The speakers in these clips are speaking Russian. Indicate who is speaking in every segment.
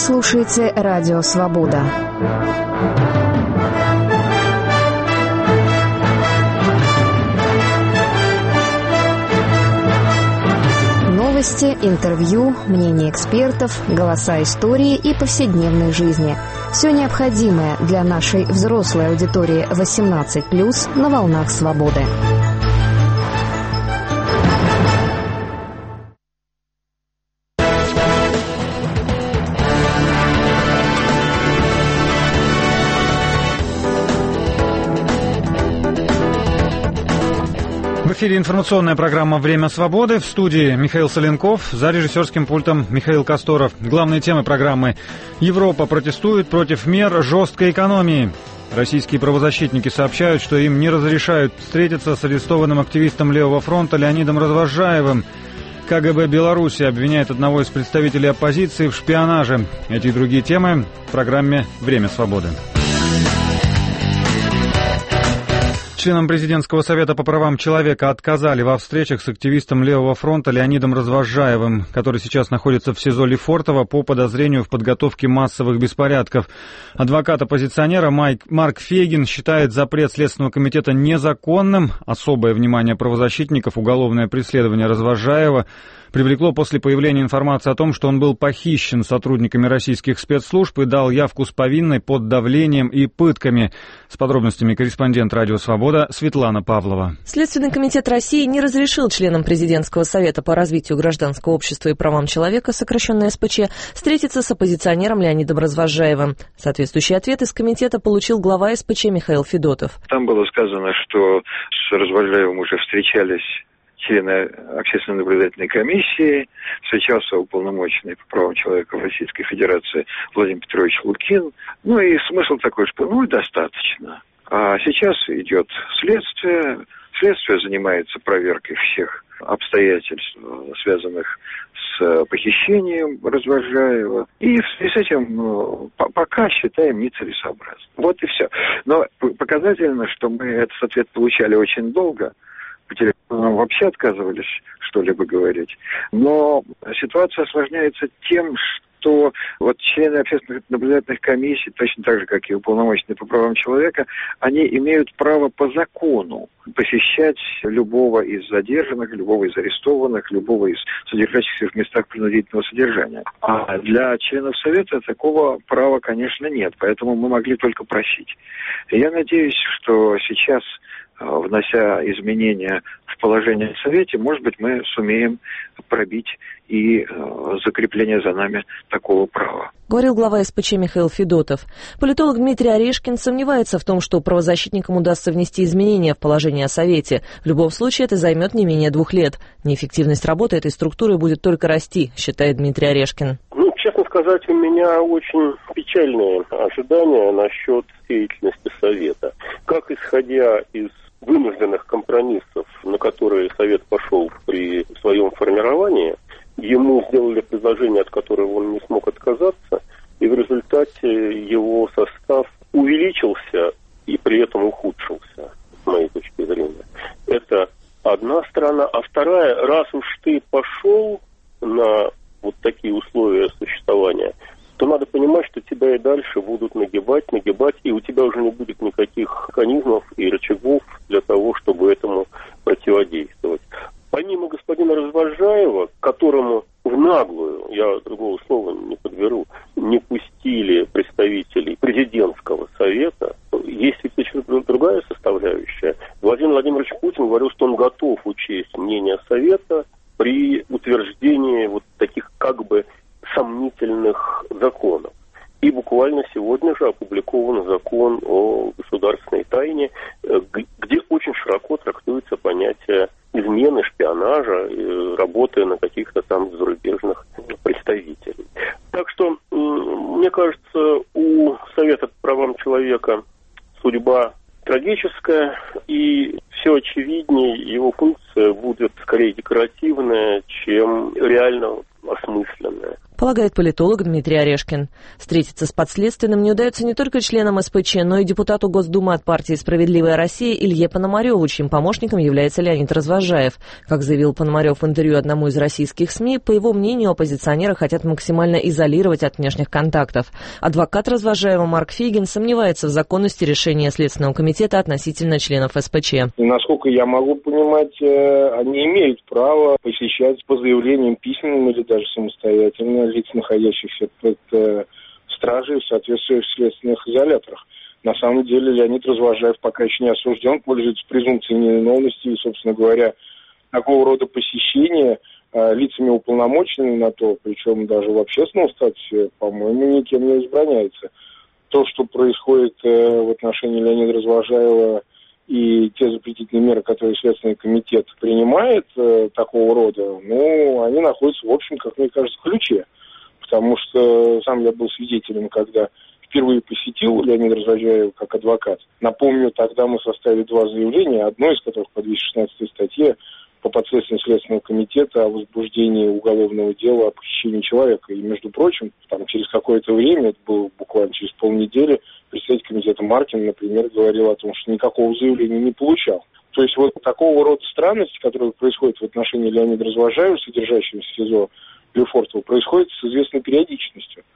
Speaker 1: слушаете Радио Свобода. Новости, интервью, мнения экспертов, голоса истории и повседневной жизни. Все необходимое для нашей взрослой аудитории 18+, на волнах свободы.
Speaker 2: В эфире информационная программа «Время свободы». В студии Михаил Соленков, за режиссерским пультом Михаил Косторов. Главные темы программы: Европа протестует против мер жесткой экономии. Российские правозащитники сообщают, что им не разрешают встретиться с арестованным активистом Левого фронта Леонидом Развозжаевым. КГБ Беларуси обвиняет одного из представителей оппозиции в шпионаже. Эти и другие темы в программе «Время свободы». Членам Президентского совета по правам человека отказали во встречах с активистом Левого фронта Леонидом Развозжаевым, который сейчас находится в СИЗО Лефортово по подозрению в подготовке массовых беспорядков. Адвокат оппозиционера Марк Фейгин считает запрет Следственного комитета незаконным. Особое внимание правозащитников уголовное преследование Развозжаева привлекло после появления информации о том, что он был похищен сотрудниками российских спецслужб и дал явку с повинной под давлением и пытками. С подробностями корреспондент «Радио Свобода» Светлана Павлова.
Speaker 3: Следственный комитет России не разрешил членам Президентского совета по развитию гражданского общества и правам человека, сокращенно СПЧ, встретиться с оппозиционером Леонидом Развозжаевым. Соответствующий ответ из комитета получил глава СПЧ Михаил Федотов.
Speaker 4: Там было сказано, что с Развозжаевым уже встречались члены Общественной наблюдательной комиссии, встречался уполномоченный по правам человека в Российской Федерации Владимир Петрович Лукин. Ну и смысл такой, что достаточно. А сейчас идет следствие. Следствие занимается проверкой всех обстоятельств, связанных с похищением Развозжаева. И в связи с этим пока считаем нецелесообразным. Вот и все. Но показательно, что мы этот ответ получали очень долго. По телефону вообще отказывались что-либо говорить. Но ситуация осложняется тем, что вот члены общественных наблюдательных комиссий, точно так же, как и уполномоченные по правам человека, они имеют право по закону посещать любого из задержанных, любого из арестованных, любого из содержащихся в местах принудительного содержания. А для членов Совета такого права, конечно, нет, поэтому мы могли только просить. И я надеюсь, что сейчас, внося изменения в положение в Совете, может быть, мы сумеем пробить и закрепление за нами такого права.
Speaker 3: Говорил глава СПЧ Михаил Федотов. Политолог Дмитрий Орешкин сомневается в том, что правозащитникам удастся внести изменения в положение о Совете. В любом случае, это займет не менее 2 лет. Неэффективность работы этой структуры будет только расти, считает Дмитрий Орешкин.
Speaker 5: Честно сказать, у меня очень печальные ожидания насчет деятельности Совета. Как исходя из вынужденных компромиссов, на которые Совет пошел при своем формировании, ему сделали предложение, от которого он не смог отказаться, и в результате его состав увеличился и при этом ухудшился, с моей точки зрения. Это одна сторона. А вторая, раз уж ты пошел на вот такие условия существования, то надо понимать, что тебя и дальше будут нагибать, и у тебя уже не будет никаких механизмов и рычагов для того, чтобы этому противодействовать. Помимо господина Развозжаева, которому в наглую, я другого слова не подберу, не пустили представителей президентского совета, есть ведь другая составляющая. Владимир Владимирович Путин говорил, что он готов учесть мнение Совета при утверждении вот таких как бы сомнительных законов. И буквально сегодня же опубликован закон о государственной тайне, где очень широко трактуется понятие измены, шпионажа, работы на каких-то там зарубежных представителей. Так что, мне кажется, у Совета по правам человека судьба трагическая, и все очевиднее его функция будет скорее декоративная, чем реально осмысленная.
Speaker 3: полагает политолог Дмитрий Орешкин. Встретиться с подследственным не удается не только членам СПЧ, но и депутату Госдумы от партии «Справедливая Россия» Илье Пономареву, чьим помощником является Леонид Развозжаев. Как заявил Пономарев в интервью одному из российских СМИ, по его мнению, оппозиционеры хотят максимально изолировать от внешних контактов. Адвокат Развозжаева Марк Фейгин сомневается в законности решения Следственного комитета относительно членов СПЧ.
Speaker 6: И, насколько я могу понимать, они имеют право посещать по заявлениям письменным или даже самостоятельно лиц, находящихся под стражей в соответствующих следственных изоляторах. На самом деле Леонид Развозжаев пока еще не осужден, пользуется презумпцией невиновности, и, собственно говоря, такого рода посещения лицами уполномоченными на то, причем даже в общественном статусе, по-моему, никем не возбраняется. То, что происходит в отношении Леонида Развозжаева и те запретительные меры, которые Следственный комитет принимает такого рода, они находятся, в общем, как мне кажется, в ключе. Потому что сам я был свидетелем, когда впервые посетил Леонида Развозжаева как адвокат. Напомню, тогда мы составили 2 заявления, одно из которых по 216 статье по подследственному Следственного комитета о возбуждении уголовного дела о похищении человека. И, между прочим, через какое-то время, это было буквально через полнедели, представитель комитета Маркин, например, говорил о том, что никакого заявления не получал. То есть вот такого рода странности, которые происходят в отношении Леонида Развозжаева, содержащегося в СИЗО Лефортово, происходит с известной периодичностью.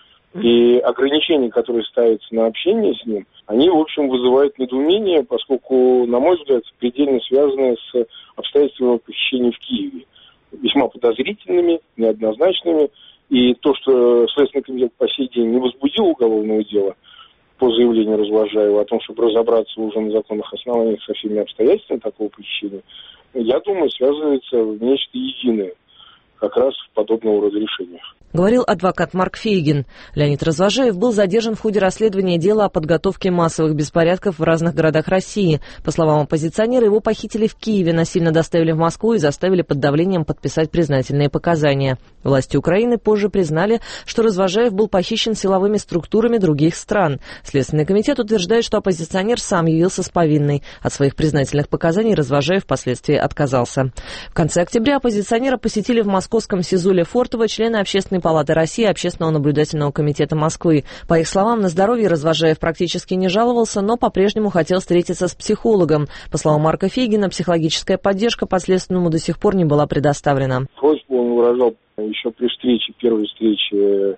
Speaker 6: И ограничения, которые ставятся на общение с ним, они, в общем, вызывают недоумение, поскольку, на мой взгляд, предельно связаны с обстоятельствами похищения в Киеве. Весьма подозрительными, неоднозначными. И то, что Следственный комитет по сей день не возбудил уголовного дела по заявлению Развозжаева о том, чтобы разобраться уже на законных основаниях со всеми обстоятельствами такого похищения, я думаю, связывается в нечто единое как раз в подобного рода решениях.
Speaker 3: Говорил адвокат Марк Фейгин. Леонид Развозжаев был задержан в ходе расследования дела о подготовке массовых беспорядков в разных городах России. По словам оппозиционера, его похитили в Киеве, насильно доставили в Москву и заставили под давлением подписать признательные показания. Власти Украины позже признали, что Развозжаев был похищен силовыми структурами других стран. Следственный комитет утверждает, что оппозиционер сам явился с повинной. От своих признательных показаний Развозжаев впоследствии отказался. В конце октября оппозиционера посетили в московском СИЗО Лефортово члены Общественной палаты России и Общественного наблюдательного комитета Москвы. По их словам, на здоровье Развозжаев практически не жаловался, но по-прежнему хотел встретиться с психологом. По словам Марка Фейгина, психологическая поддержка подследственному до сих пор не была предоставлена.
Speaker 6: Просьбу он выражал еще при первой встрече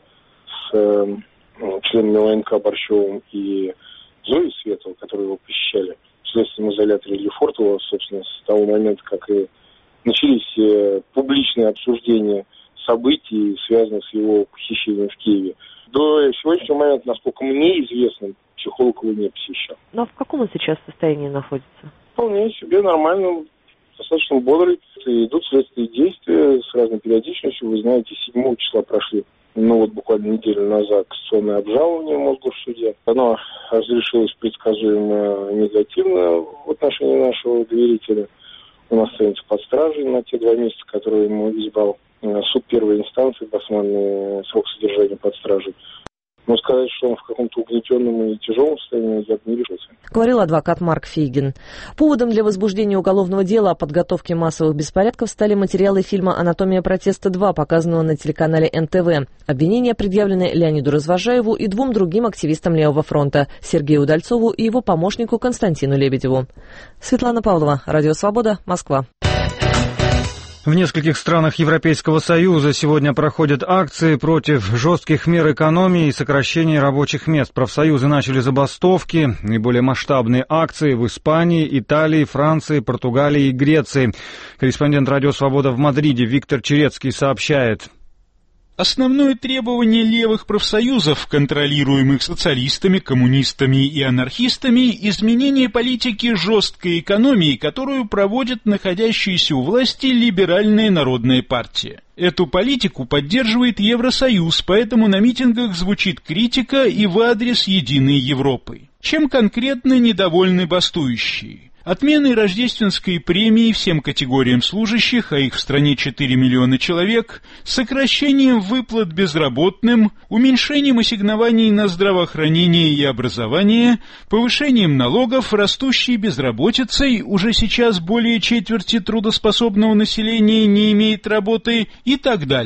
Speaker 6: с членами ОНК Борщевым и Зоей Световой, которые его посещали в следственном изоляторе Лефортово, собственно, с того момента, как и начались публичные обсуждения событий, связанных с его похищением в Киеве. До сегодняшнего момента, насколько мне известно, психолог его не посещал.
Speaker 3: Но в каком он сейчас состоянии находится?
Speaker 6: Вполне себе нормально, достаточно бодрый. Идут следственные действия с разной периодичностью. Вы знаете, 7 числа прошли, буквально неделю назад, кассационное обжалование в Мосгорсуде. Оно разрешилось предсказуемо негативно в отношении нашего доверителя. Он останется под стражей на те 2 месяца, которые ему избрал суд первой инстанции, басманный срок содержания под стражей. Но сказать, что он в каком-то угнетенном и тяжелом состоянии, я бы не решился.
Speaker 3: Говорил адвокат Марк Фейгин. Поводом для возбуждения уголовного дела о подготовке массовых беспорядков стали материалы фильма «Анатомия протеста 2», показанного на телеканале НТВ. Обвинения предъявлены Леониду Развозжаеву и 2 другим активистам Левого фронта – Сергею Удальцову и его помощнику Константину Лебедеву. Светлана Павлова, Радио Свобода, Москва.
Speaker 2: В нескольких странах Европейского Союза сегодня проходят акции против жестких мер экономии и сокращения рабочих мест. Профсоюзы начали забастовки, наиболее масштабные акции в Испании, Италии, Франции, Португалии и Греции. Корреспондент Радио Свобода в Мадриде Виктор Черецкий сообщает.
Speaker 7: Основное требование левых профсоюзов, контролируемых социалистами, коммунистами и анархистами, изменение политики жесткой экономии, которую проводит находящаяся у власти либеральная народная партия. Эту политику поддерживает Евросоюз, поэтому на митингах звучит критика и в адрес единой Европы. Чем конкретно недовольны бастующие? Отменой рождественской премии всем категориям служащих, а их в стране 4 миллиона человек, сокращением выплат безработным, уменьшением ассигнований на здравоохранение и образование, повышением налогов, растущей безработицей, уже сейчас более четверти трудоспособного населения не имеет работы и так далее.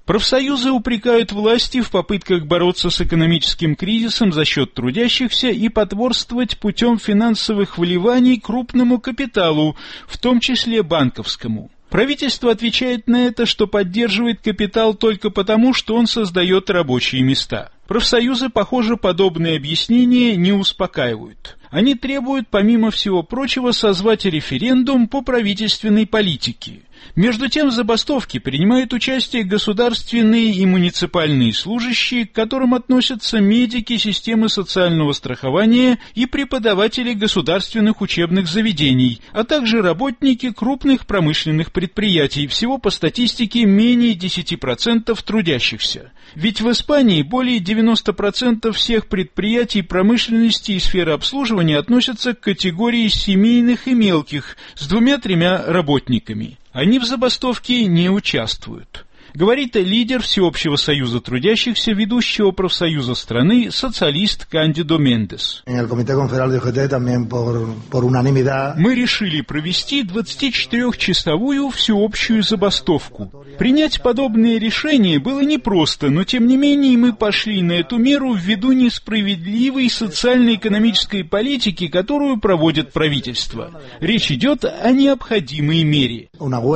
Speaker 7: Профсоюзы упрекают власти в попытках бороться с экономическим кризисом за счет трудящихся и потворствовать путем финансовых вливаний крупному капиталу, в том числе банковскому. Правительство отвечает на это, что поддерживает капитал только потому, что он создает рабочие места. Профсоюзы, похоже, подобные объяснения не успокаивают. Они требуют, помимо всего прочего, созвать референдум по правительственной политике. Между тем в забастовке принимают участие государственные и муниципальные служащие, к которым относятся медики системы социального страхования и преподаватели государственных учебных заведений, а также работники крупных промышленных предприятий, всего по статистике менее 10% трудящихся. Ведь в Испании более 90% всех предприятий промышленности и сферы обслуживания относятся к категории семейных и мелких с 2-3 работниками. Они в забастовке не участвуют. Говорит лидер Всеобщего союза трудящихся, ведущего профсоюза страны, социалист Кандидо Мендес. Мы решили провести 24-часовую всеобщую забастовку. Принять подобное решение было непросто, но тем не менее мы пошли на эту меру ввиду несправедливой социально-экономической политики, которую проводит правительство. Речь идет о необходимой мере.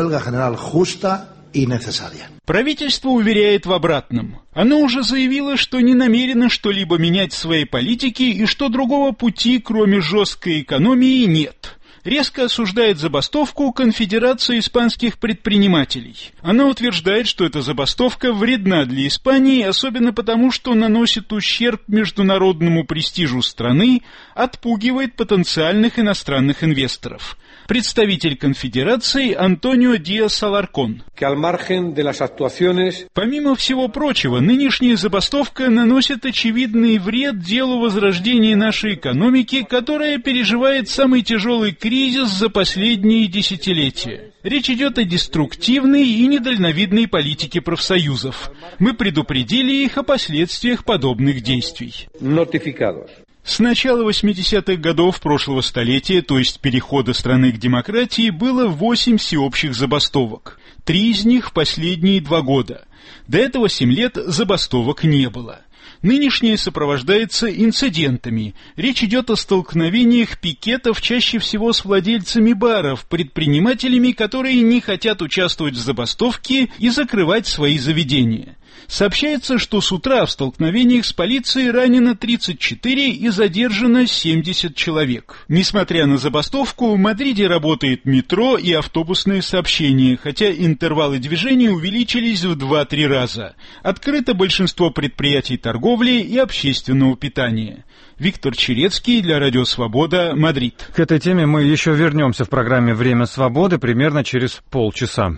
Speaker 7: Правительство уверяет в обратном. Оно уже заявило, что не намерено что-либо менять в своей политике и что другого пути, кроме жесткой экономии, нет. Резко осуждает забастовку Конфедерация испанских предпринимателей. Она утверждает, что эта забастовка вредна для Испании, особенно потому, что наносит ущерб международному престижу страны, отпугивает потенциальных иностранных инвесторов. Представитель Конфедерации Антонио Диас Аларкон. Помимо всего прочего, нынешняя забастовка наносит очевидный вред делу возрождения нашей экономики, которая переживает самый тяжелый кризис за последние десятилетия. Речь идет о деструктивной и недальновидной политике профсоюзов. Мы предупредили их о последствиях подобных действий. С начала 80-х годов прошлого столетия, то есть перехода страны к демократии, было 8 всеобщих забастовок. 3 из них в последние 2 года. До этого 7 лет забастовок не было. Нынешнее сопровождается инцидентами. Речь идет о столкновениях пикетов чаще всего с владельцами баров, предпринимателями, которые не хотят участвовать в забастовке и закрывать свои заведения. Сообщается, что с утра в столкновениях с полицией ранено 34 и задержано 70 человек. Несмотря на забастовку, в Мадриде работает метро и автобусное сообщение, хотя интервалы движения увеличились в 2-3 раза. Открыто большинство предприятий торговли и общественного питания. Виктор Черецкий для Радио Свобода, Мадрид.
Speaker 2: К этой теме мы еще вернемся в программе «Время свободы» примерно через полчаса.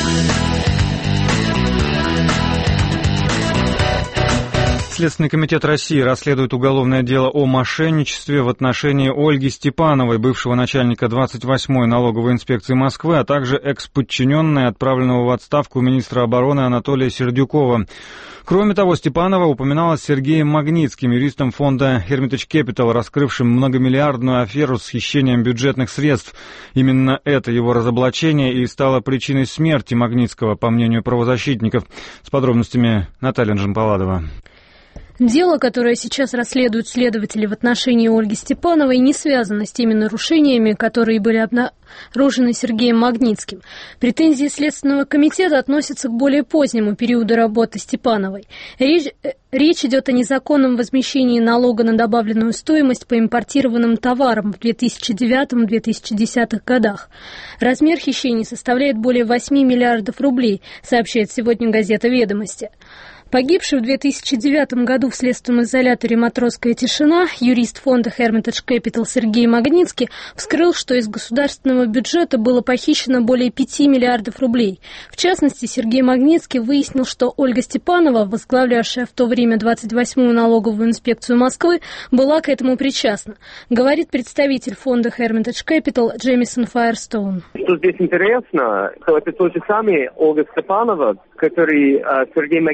Speaker 2: Следственный комитет России расследует уголовное дело о мошенничестве в отношении Ольги Степановой, бывшего начальника 28-й налоговой инспекции Москвы, а также экс-подчиненной, отправленного в отставку министра обороны Анатолия Сердюкова. Кроме того, Степанова упоминалась Сергеем Магнитским, юристом фонда Hermitage Capital, раскрывшим многомиллиардную аферу с хищением бюджетных средств. Именно это его разоблачение и стало причиной смерти Магнитского, по мнению правозащитников. С подробностями Наталья Джампаладова.
Speaker 8: Дело, которое сейчас расследуют следователи в отношении Ольги Степановой, не связано с теми нарушениями, которые были обнаружены Сергеем Магнитским. Претензии Следственного комитета относятся к более позднему периоду работы Степановой. Речь идет о незаконном возмещении налога на добавленную стоимость по импортированным товарам в 2009-2010 годах. Размер хищений составляет более 8 миллиардов рублей, сообщает сегодня газета «Ведомости». Погибший в 2009 году в следственном изоляторе «Матросская тишина» юрист фонда Hermitage Capital Сергей Магнитский вскрыл, что из государственного бюджета было похищено более 5 миллиардов рублей. В частности, Сергей Магнитский выяснил, что Ольга Степанова, возглавлявшая в то время 28-ю налоговую инспекцию Москвы, была к этому причастна, говорит представитель фонда Hermitage Capital Джемисон Файерстоун.
Speaker 9: Что здесь интересно, что это тот же самый Ольга Степанова, который Сергей Магнитский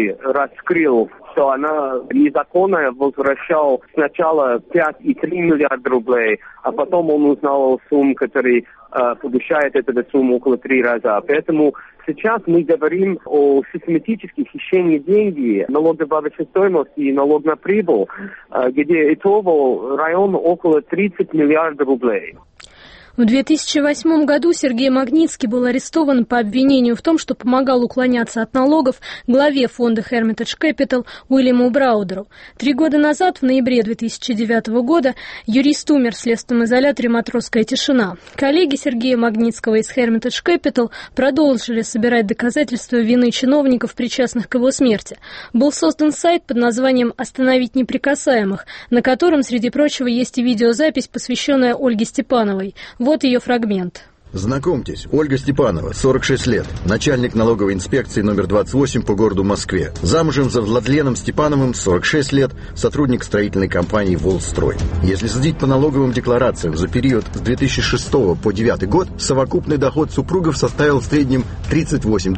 Speaker 9: СМИ раскрыл, что она незаконно возвращала сначала 5,3 миллиарда рублей, а потом он узнал сумму, которая повышает эту сумму около 3 раза. Поэтому сейчас мы говорим о систематических хищении денег, налогооблагающей стоимости и налог на прибыль, где итогово район около 30 миллиардов рублей.
Speaker 8: В 2008 году Сергей Магнитский был арестован по обвинению в том, что помогал уклоняться от налогов главе фонда Hermitage Capital Уильяму Браудеру. 3 года назад, в ноябре 2009 года, юрист умер в следственном изоляторе «Матросская тишина». Коллеги Сергея Магнитского из Hermitage Capital продолжили собирать доказательства вины чиновников, причастных к его смерти. Был создан сайт под названием «Остановить неприкасаемых», на котором, среди прочего, есть и видеозапись, посвященная Ольге Степановой. Вот ее фрагмент.
Speaker 10: Знакомьтесь, Ольга Степанова, 46 лет, начальник налоговой инспекции номер 28 по городу Москве. Замужем за Владленом Степановым, 46 лет, сотрудник строительной компании «Волстрой». Если судить по налоговым декларациям за период с 2006 по 2009 год, совокупный доход супругов составил в среднем $38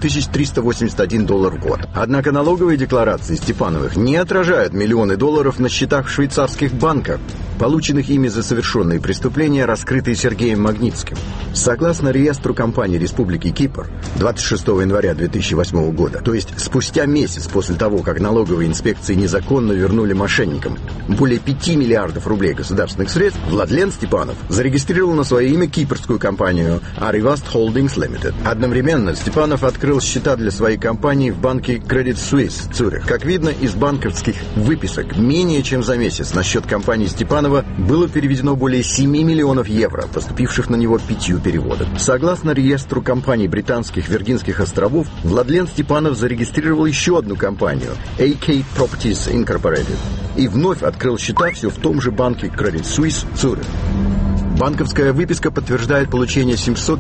Speaker 10: 381 в год. Однако налоговые декларации Степановых не отражают миллионы долларов на счетах в швейцарских банках, полученных ими за совершенные преступления, раскрытые Сергеем Магнитским. Согласно реестру компании Республики Кипр, 26 января 2008 года, то есть спустя месяц после того, как налоговые инспекции незаконно вернули мошенникам более 5 миллиардов рублей государственных средств, Владлен Степанов зарегистрировал на свое имя кипрскую компанию Arivast Holdings Limited. Одновременно Степанов открыл счета для своей компании в банке Credit Suisse Цюрих. Как видно из банковских выписок, менее чем за месяц на счет компании Степанова было переведено более 7 миллионов евро, поступивших на него 5 переводов. Согласно реестру компаний британских Виргинских островов, Владлен Степанов зарегистрировал еще одну компанию AK Properties Incorporated и вновь открыл счета все в том же банке Credit Suisse Цюрих. Банковская выписка подтверждает получение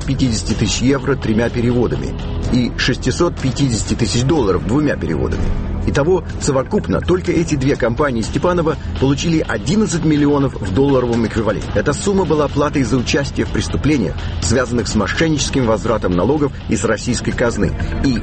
Speaker 10: 750 тысяч евро 3 переводами и 650 тысяч долларов 2 переводами. Итого, совокупно, только эти две компании Степанова получили 11 миллионов в долларовом эквиваленте. Эта сумма была платой за участие в преступлениях, связанных с мошенническим возвратом налогов из российской казны, и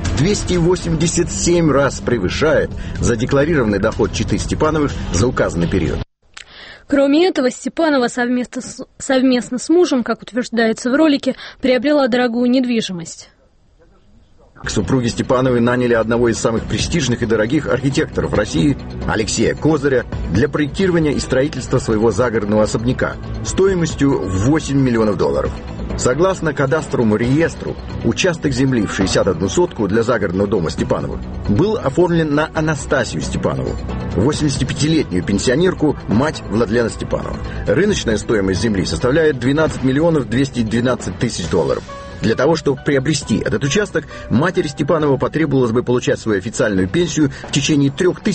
Speaker 10: 287 раз превышает задекларированный доход четы Степановых за указанный период.
Speaker 8: Кроме этого, Степанова совместно с мужем, как утверждается в ролике, приобрела дорогую недвижимость.
Speaker 10: Супруги Степановой наняли одного из самых престижных и дорогих архитекторов России, Алексея Козыря, для проектирования и строительства своего загородного особняка стоимостью в 8 миллионов долларов. Согласно кадастровому реестру, участок земли в 61 сотку для загородного дома Степановых был оформлен на Анастасию Степанову, 85-летнюю пенсионерку, мать Владлена Степанова. Рыночная стоимость земли составляет 12 миллионов 212 тысяч долларов. Для того, чтобы приобрести этот участок, матери Степанова потребовалось бы получать свою официальную пенсию в течение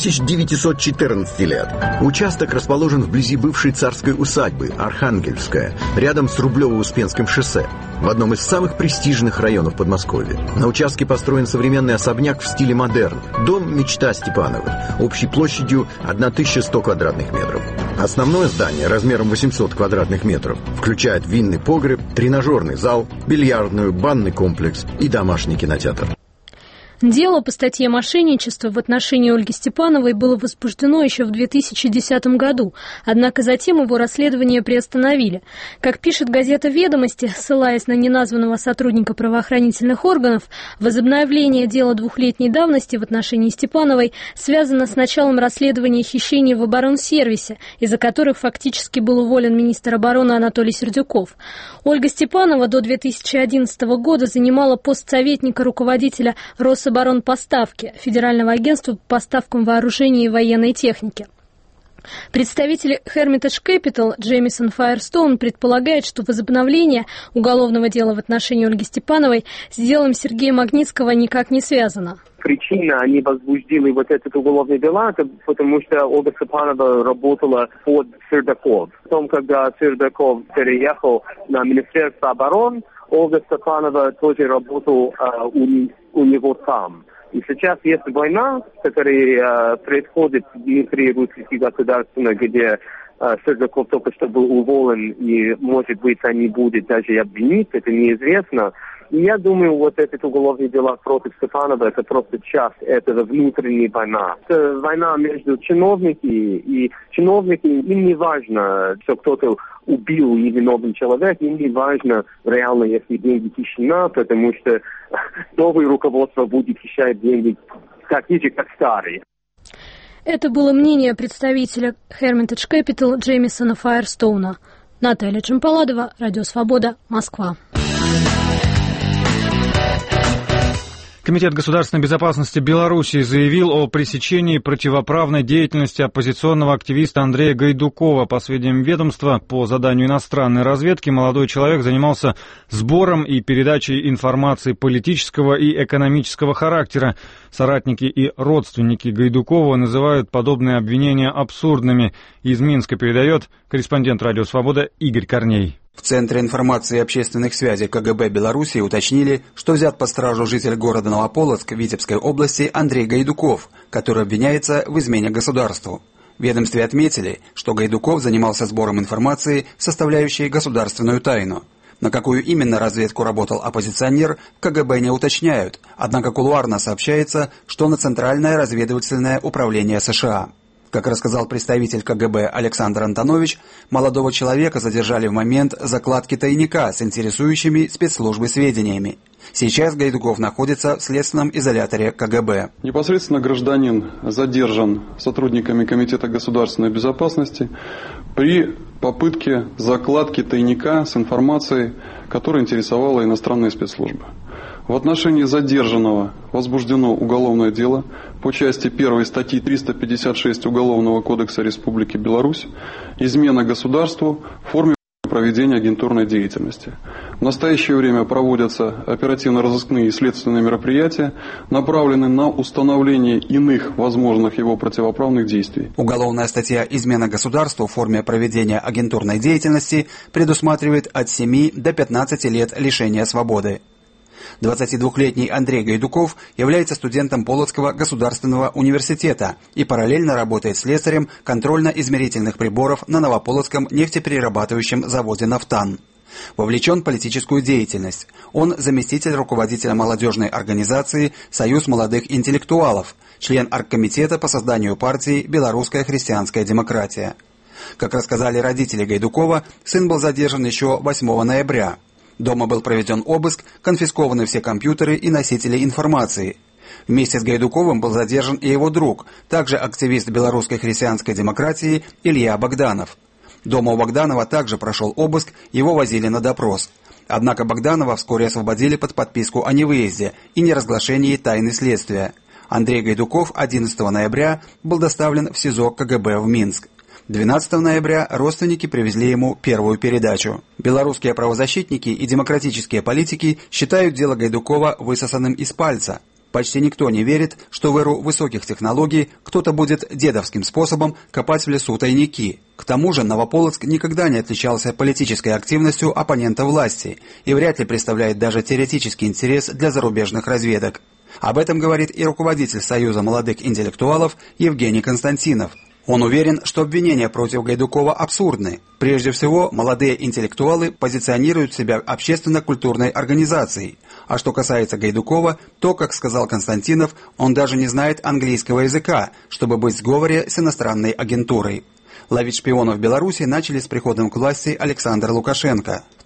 Speaker 10: 3914 лет. Участок расположен вблизи бывшей царской усадьбы Архангельская, рядом с Рублево-Успенским шоссе, в одном из самых престижных районов Подмосковья. На участке построен современный особняк в стиле модерн, дом «Мечта Степановой», общей площадью 1100 квадратных метров. Основное здание размером 800 квадратных метров включает винный погреб, тренажерный зал, бильярдную, банный комплекс и домашний кинотеатр.
Speaker 8: Дело по статье «Мошенничество» в отношении Ольги Степановой было возбуждено еще в 2010 году, однако затем его расследование приостановили. Как пишет газета «Ведомости», ссылаясь на неназванного сотрудника правоохранительных органов, возобновление дела 2-летней давности в отношении Степановой связано с началом расследования хищений в оборонсервисе, из-за которых фактически был уволен министр обороны Анатолий Сердюков. Ольга Степанова до 2011 года занимала пост советника руководителя Рособоронпоставки, Федерального агентства по поставкам вооружения и военной техники. Представитель Hermitage Capital Джеймисон Файерстоун предполагает, что возобновление уголовного дела в отношении Ольги Степановой с делом Сергея Магнитского никак не связано.
Speaker 9: Причина они возбудили вот этот уголовный дела, это потому что Ольга Степанова работала под Сердюком. Потом, когда Сердюков переехал на Министерство обороны, Ольга Степанова тоже работала у него там. И сейчас есть война, которая происходит внутри русских государств, где Сердюков только что был уволен, и, может быть, они будут даже обвинить, это неизвестно. И я думаю, вот эти уголовные дела против Степанова, это просто часть этого внутренней войны. Это война между чиновниками, и чиновники, им не важно, что кто-то убил невиновный человек, им не важно реально, если деньги тишина, потому что новое руководство будет хищать деньги такие же, как старые.
Speaker 8: Это было мнение представителя Hermitage Capital Джеймисона Файерстоуна. Наталья Чемпаладова, Радио Свобода, Москва.
Speaker 2: Комитет государственной безопасности Беларуси заявил о пресечении противоправной деятельности оппозиционного активиста Андрея Гайдукова. По сведениям ведомства, по заданию иностранной разведки, молодой человек занимался сбором и передачей информации политического и экономического характера. Соратники и родственники Гайдукова называют подобные обвинения абсурдными. Из Минска передает корреспондент Радио Свобода Игорь Корней.
Speaker 11: В Центре информации и общественных связей КГБ Беларуси уточнили, что взят под стражу житель города Новополоцк Витебской области Андрей Гайдуков, который обвиняется в измене государству. В ведомстве отметили, что Гайдуков занимался сбором информации, составляющей государственную тайну. На какую именно разведку работал оппозиционер, КГБ не уточняют, однако кулуарно сообщается, что на Центральное разведывательное управление США. Как рассказал представитель КГБ Александр Антонович, молодого человека задержали в момент закладки тайника с интересующими спецслужбы сведениями. Сейчас Гайдуков находится в следственном изоляторе КГБ.
Speaker 12: Непосредственно гражданин задержан сотрудниками Комитета государственной безопасности при попытке закладки тайника с информацией, которая интересовала иностранные спецслужбы. В отношении задержанного возбуждено уголовное дело по части 1 статьи 356 Уголовного кодекса Республики Беларусь «Измена государству в форме проведения агентурной деятельности». В настоящее время проводятся оперативно-розыскные и следственные мероприятия, направленные на установление иных возможных его противоправных действий.
Speaker 11: Уголовная статья «Измена государству в форме проведения агентурной деятельности» предусматривает от 7 до 15 лет лишения свободы. 22-летний Андрей Гайдуков является студентом Полоцкого государственного университета и параллельно работает слесарем контрольно-измерительных приборов на Новополоцком нефтеперерабатывающем заводе «Нафтан». Вовлечен в политическую деятельность. Он заместитель руководителя молодежной организации «Союз молодых интеллектуалов», член оргкомитета по созданию партии «Белорусская христианская демократия». Как рассказали родители Гайдукова, сын был задержан еще 8 ноября. Дома был проведен обыск, конфискованы все компьютеры и носители информации. Вместе с Гайдуковым был задержан и его друг, также активист белорусской христианской демократии Илья Богданов. Дома у Богданова также прошел обыск, его возили на допрос. Однако Богданова вскоре освободили под подписку о невыезде и неразглашении тайны следствия. Андрей Гайдуков 11 ноября был доставлен в СИЗО КГБ в Минск. 12 ноября родственники привезли ему первую передачу. Белорусские правозащитники и демократические политики считают дело Гайдукова высосанным из пальца. Почти никто не верит, что в эру высоких технологий кто-то будет дедовским способом копать в лесу тайники. К тому же Новополоцк никогда не отличался политической активностью оппонента власти и вряд ли представляет даже теоретический интерес для зарубежных разведок. Об этом говорит и руководитель Союза молодых интеллектуалов Евгений Константинов. Он уверен, что обвинения против Гайдукова абсурдны. Прежде всего, молодые интеллектуалы позиционируют себя общественно-культурной организацией. А что касается Гайдукова, то, как сказал Константинов, он даже не знает английского языка, чтобы быть в сговоре с иностранной агентурой. Ловить шпионов в Беларуси начали с приходом к власти Александра Лукашенко. В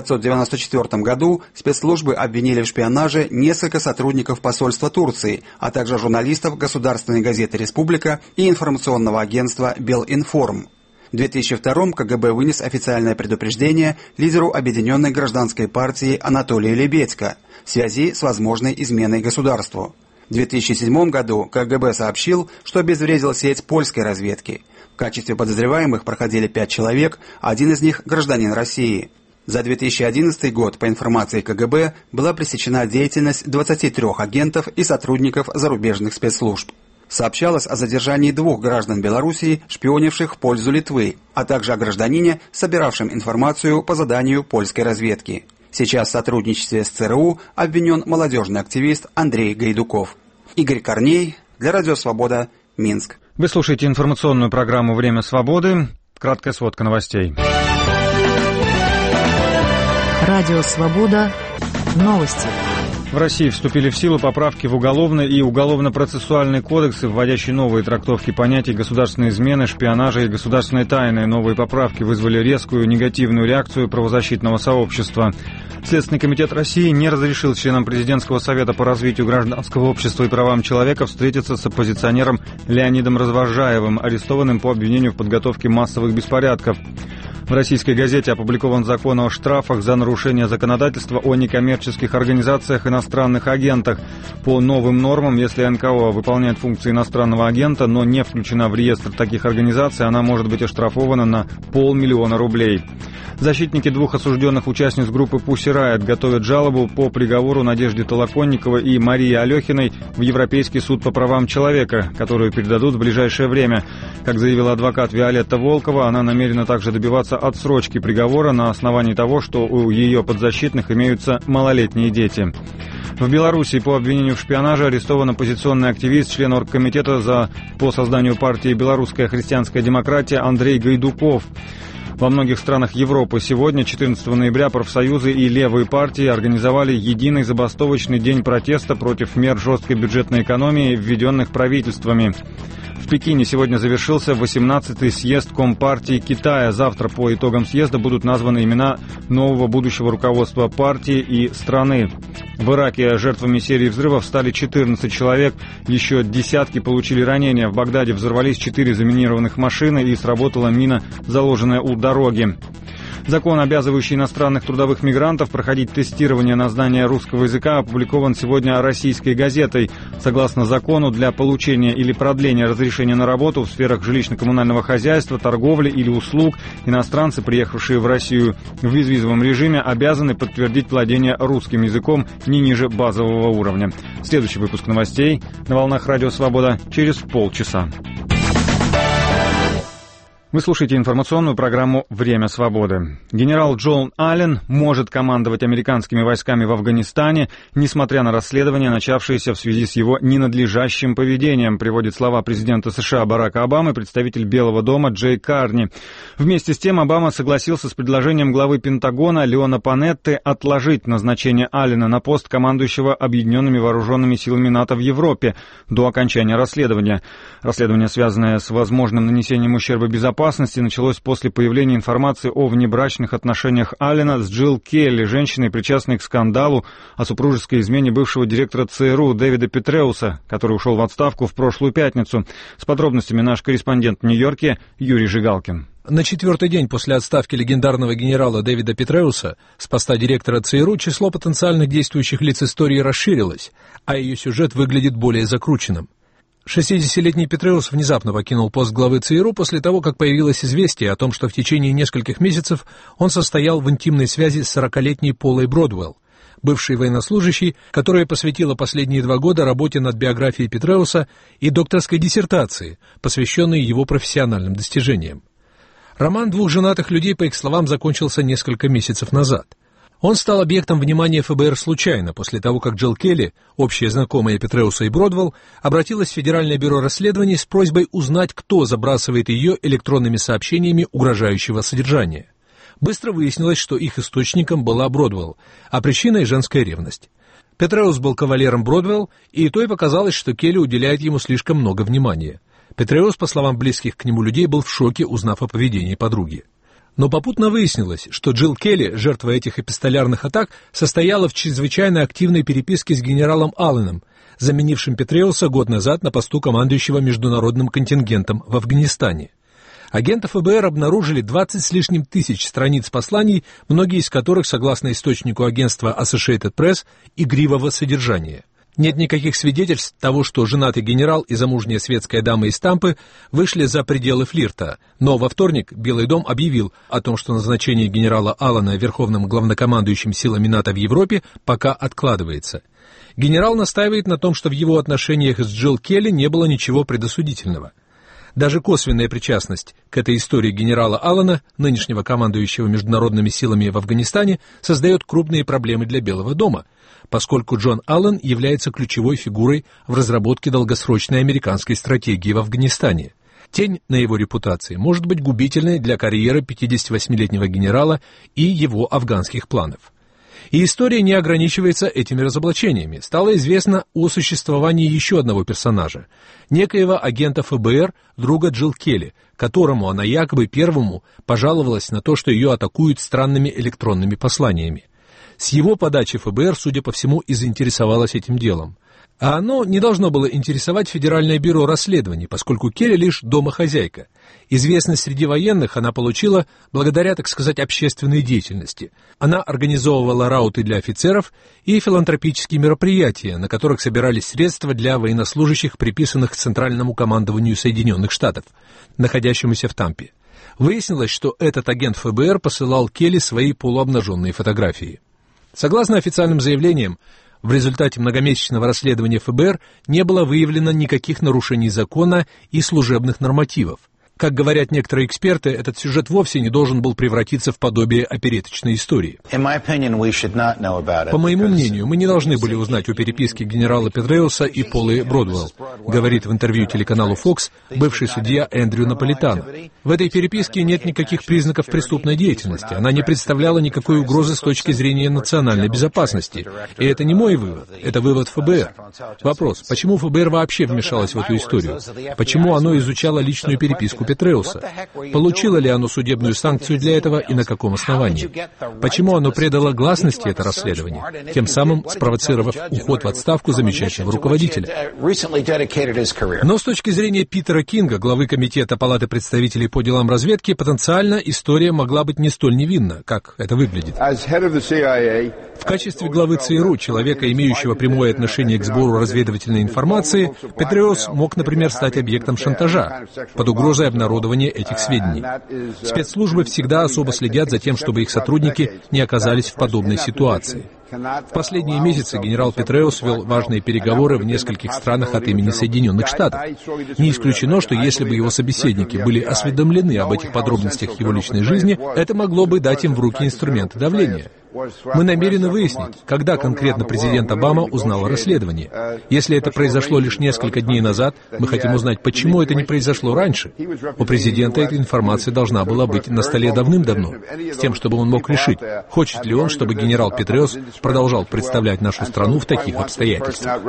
Speaker 11: 1994 году спецслужбы обвинили в шпионаже несколько сотрудников посольства Турции, а также журналистов государственной газеты «Республика» и информационного агентства «Белинформ». В 2002 КГБ вынес официальное предупреждение лидеру Объединенной гражданской партии Анатолию Лебедько в связи с возможной изменой государству. В 2007 году КГБ сообщил, что обезвредил сеть польской разведки. В качестве подозреваемых проходили 5 человек, один из них – гражданин России. За 2011 год, по информации КГБ, была пресечена деятельность 23 агентов и сотрудников зарубежных спецслужб. Сообщалось о задержании 2 граждан Белоруссии, шпионивших в пользу Литвы, а также о гражданине, собиравшем информацию по заданию польской разведки. Сейчас в сотрудничестве с ЦРУ обвинен молодежный активист Андрей Гайдуков. Игорь Корней для Радио Свобода, Минск.
Speaker 2: Вы слушаете информационную программу «Время свободы». Краткая сводка новостей.
Speaker 3: Радио Свобода,
Speaker 1: Новости.
Speaker 2: В России вступили в силу поправки в Уголовный и Уголовно-процессуальный кодексы, вводящие новые трактовки понятий государственной измены, шпионажа и государственной тайны. Новые поправки вызвали резкую негативную реакцию правозащитного сообщества. Следственный комитет России не разрешил членам Президентского совета по развитию гражданского общества и правам человека встретиться с оппозиционером Леонидом Развозжаевым, арестованным по обвинению в подготовке массовых беспорядков. В российской газете опубликован закон о штрафах за нарушение законодательства о некоммерческих организациях иностранных агентах. По новым нормам, если НКО выполняет функции иностранного агента, но не включена в реестр таких организаций, она может быть оштрафована на 500 000 рублей. Защитники двух осужденных участниц группы Pussy Riot готовят жалобу по приговору Надежде Толоконниковой и Марии Алехиной в Европейский суд по правам человека, которую передадут в ближайшее время. Как заявила адвокат Виолетта Волкова, она намерена также добиваться отсрочки приговора на основании того, что у ее подзащитных имеются малолетние дети. В Беларуси по обвинению в шпионаже арестован оппозиционный активист, член оргкомитета по созданию партии «Белорусская христианская демократия» Андрей Гайдуков. Во многих странах Европы сегодня, 14 ноября, профсоюзы и левые партии организовали единый забастовочный день протеста против мер жесткой бюджетной экономии, введенных правительствами. В Пекине сегодня завершился 18-й съезд Компартии Китая. Завтра по итогам съезда будут названы имена нового будущего руководства партии и страны. В Ираке жертвами серии взрывов стали 14 человек, еще десятки получили ранения. В Багдаде взорвались 4 заминированных машины и сработала мина, заложенная у дороги. Закон, обязывающий иностранных трудовых мигрантов проходить тестирование на знание русского языка, опубликован сегодня российской газетой. Согласно закону, для получения или продления разрешения на работу в сферах жилищно-коммунального хозяйства, торговли или услуг иностранцы, приехавшие в Россию в безвизовом режиме, обязаны подтвердить владение русским языком не ниже базового уровня. Следующий выпуск новостей на волнах Радио Свобода через полчаса. Вы слушаете информационную программу «Время свободы». Генерал Джон Аллен может командовать американскими войсками в Афганистане, несмотря на расследование, начавшееся в связи с его ненадлежащим поведением, приводит слова президента США Барака Обамы представитель Белого дома Джей Карни. Вместе с тем Обама согласился с предложением главы Пентагона Леона Панетты отложить назначение Аллена на пост командующего Объединенными вооруженными силами НАТО в Европе до окончания расследования. Расследование, связанное с возможным нанесением ущерба безопасности, началось после появления информации о внебрачных отношениях Аллена с Джилл Келли, женщиной, причастной к скандалу о супружеской измене бывшего директора ЦРУ Дэвида Петреуса, который ушел в отставку в прошлую пятницу. С подробностями наш корреспондент в Нью-Йорке Юрий Жигалкин.
Speaker 13: На 4-й день после отставки легендарного генерала Дэвида Петреуса с поста директора ЦРУ число потенциальных действующих лиц истории расширилось, а ее сюжет выглядит более закрученным. 60-летний Петреус внезапно покинул пост главы ЦРУ после того, как появилось известие о том, что в течение нескольких месяцев он состоял в интимной связи с 40-летней Полой Бродвелл, бывшей военнослужащей, которая посвятила последние 2 года работе над биографией Петреуса и докторской диссертации, посвященной его профессиональным достижениям. Роман двух женатых людей, по их словам, закончился несколько месяцев назад. Он стал объектом внимания ФБР случайно, после того, как Джилл Келли, общая знакомая Петреуса и Бродвелл, обратилась в Федеральное бюро расследований с просьбой узнать, кто забрасывает ее электронными сообщениями угрожающего содержания. Быстро выяснилось, что их источником была Бродвелл, а причиной — женская ревность. Петреус был кавалером Бродвелл, и той показалось, что Келли уделяет ему слишком много внимания. Петреус, по словам близких к нему людей, был в шоке, узнав о поведении подруги. Но попутно выяснилось, что Джилл Келли, жертва этих эпистолярных атак, состояла в чрезвычайно активной переписке с генералом Алленом, заменившим Петреуса год назад на посту командующего международным контингентом в Афганистане. Агенты ФБР обнаружили 20 с лишним тысяч страниц посланий, многие из которых, согласно источнику агентства Associated Press, игривого содержания. Нет никаких свидетельств того, что женатый генерал и замужняя светская дама из Тампы вышли за пределы флирта. Но во вторник Белый дом объявил о том, что назначение генерала Аллена верховным главнокомандующим силами НАТО в Европе пока откладывается. Генерал настаивает на том, что в его отношениях с Джилл Келли не было ничего предосудительного. Даже косвенная причастность к этой истории генерала Аллена, нынешнего командующего международными силами в Афганистане, создает крупные проблемы для Белого дома, поскольку Джон Аллен является ключевой фигурой в разработке долгосрочной американской стратегии в Афганистане. Тень на его репутации может быть губительной для карьеры 58-летнего генерала и его афганских планов. И история не ограничивается этими разоблачениями. Стало известно о существовании еще одного персонажа, некоего агента ФБР, друга Джилл Келли, которому она якобы первому пожаловалась на то, что ее атакуют странными электронными посланиями. С его подачи ФБР, судя по всему, и заинтересовалась этим делом. А оно не должно было интересовать Федеральное бюро расследований, поскольку Келли лишь домохозяйка. Известность среди военных она получила благодаря, так сказать, общественной деятельности. Она организовывала рауты для офицеров и филантропические мероприятия, на которых собирались средства для военнослужащих, приписанных к Центральному командованию Соединенных Штатов, находящемуся в Тампе. Выяснилось, что этот агент ФБР посылал Келли свои полуобнаженные фотографии. Согласно официальным заявлениям, в результате многомесячного расследования ФБР не было выявлено никаких нарушений закона и служебных нормативов. Как говорят некоторые эксперты, этот сюжет вовсе не должен был превратиться в подобие опереточной истории. По моему мнению, мы не должны были узнать о переписке генерала Петреуса и Полы Бродвелл, говорит в интервью телеканалу Fox бывший судья Эндрю Наполитано. В этой переписке нет никаких признаков преступной деятельности, она не представляла никакой угрозы с точки зрения национальной безопасности. И это не мой вывод, это вывод ФБР. Вопрос, почему ФБР вообще вмешалось в эту историю? Почему оно изучало личную переписку Петреуса? Получило ли оно судебную санкцию для этого и на каком основании? Почему оно придало гласности это расследование, тем самым спровоцировав уход в отставку замечательного руководителя? Но с точки зрения Питера Кинга, главы Комитета Палаты представителей по делам разведки, потенциально история могла быть не столь невинна, как это выглядит. В качестве главы ЦРУ, человека, имеющего прямое отношение к сбору разведывательной информации, Петреус мог, например, стать объектом шантажа под угрозой обнародования этих сведений. Спецслужбы всегда особо следят за тем, чтобы их сотрудники не оказались в подобной ситуации. В последние месяцы генерал Петреус вел важные переговоры в нескольких странах от имени Соединенных Штатов. Не исключено, что если бы его собеседники были осведомлены об этих подробностях его личной жизни, это могло бы дать им в руки инструменты давления. Мы намерены выяснить, когда конкретно президент Обама узнал о расследовании. Если это произошло лишь несколько дней назад, мы хотим узнать, почему это не произошло раньше. У президента эта информация должна была быть на столе давным-давно, с тем, чтобы он мог решить, хочет ли он, чтобы генерал Петреус продолжал представлять нашу страну в таких обстоятельствах.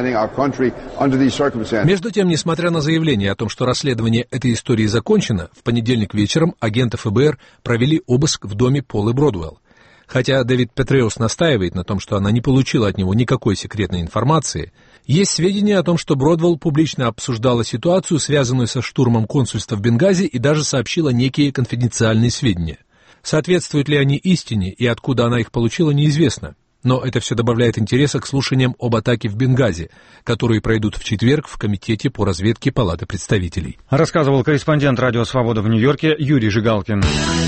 Speaker 13: Между тем, несмотря на заявление о том, что расследование этой истории закончено, в понедельник вечером агенты ФБР провели обыск в доме Полы Бродвелл. Хотя Дэвид Петреус настаивает на том, что она не получила от него никакой секретной информации, есть сведения о том, что Бродвелл публично обсуждала ситуацию, связанную со штурмом консульства в Бенгази, и даже сообщила некие конфиденциальные сведения. Соответствуют ли они истине и откуда она их получила, неизвестно. Но это все добавляет интереса к слушаниям об атаке в Бенгази, которые пройдут в четверг в Комитете по разведке Палаты представителей.
Speaker 2: Рассказывал корреспондент «Радио Свобода» в Нью-Йорке Юрий Жигалкин.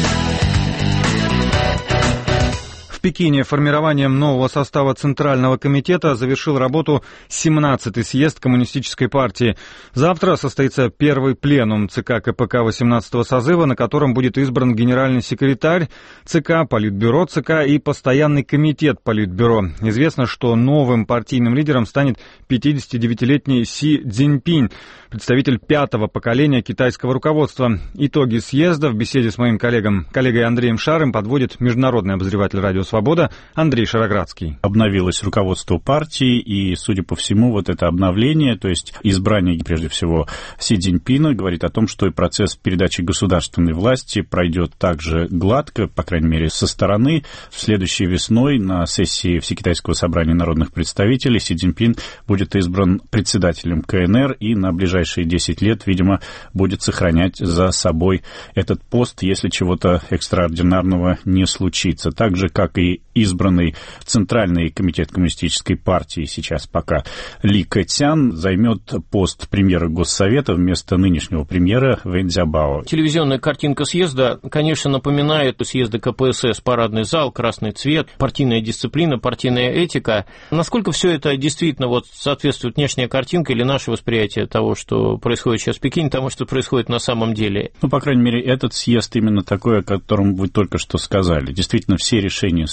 Speaker 2: В Пекине формированием нового состава Центрального комитета завершил работу 17-й съезд Коммунистической партии. Завтра состоится первый пленум ЦК КПК 18-го созыва, на котором будет избран генеральный секретарь ЦК, Политбюро ЦК и постоянный комитет Политбюро. Известно, что новым партийным лидером станет 59-летний Си Цзиньпинь, представитель пятого поколения китайского руководства. Итоги съезда в беседе с моим коллегой Андреем Шарым подводит международный обозреватель «Радио Свобода» Андрей Шароградский.
Speaker 14: Обновилось руководство партии, и, судя по всему, вот это обновление, то есть избрание, прежде всего, Си Цзиньпина, говорит о том, что и процесс передачи государственной власти пройдет так же гладко, по крайней мере, со стороны. Следующей весной на сессии Всекитайского собрания народных представителей Си Цзиньпин будет избран председателем КНР и на ближайшие 10 лет, видимо, будет сохранять за собой этот пост, если чего-то экстраординарного не случится. Так же, как и избранный в Центральный комитет Коммунистической партии сейчас пока Ли Кэцян займет пост премьера Госсовета вместо нынешнего премьера Вэнь Цзябао.
Speaker 15: Телевизионная картинка съезда, конечно, напоминает съезды КПСС: парадный зал, красный цвет, партийная дисциплина, партийная этика. Насколько все это действительно соответствует внешняя картинка или наше восприятие того, что происходит сейчас в Пекине, тому, что происходит на самом деле?
Speaker 14: По крайней мере, этот съезд именно такой, о котором вы только что сказали. Действительно, все решения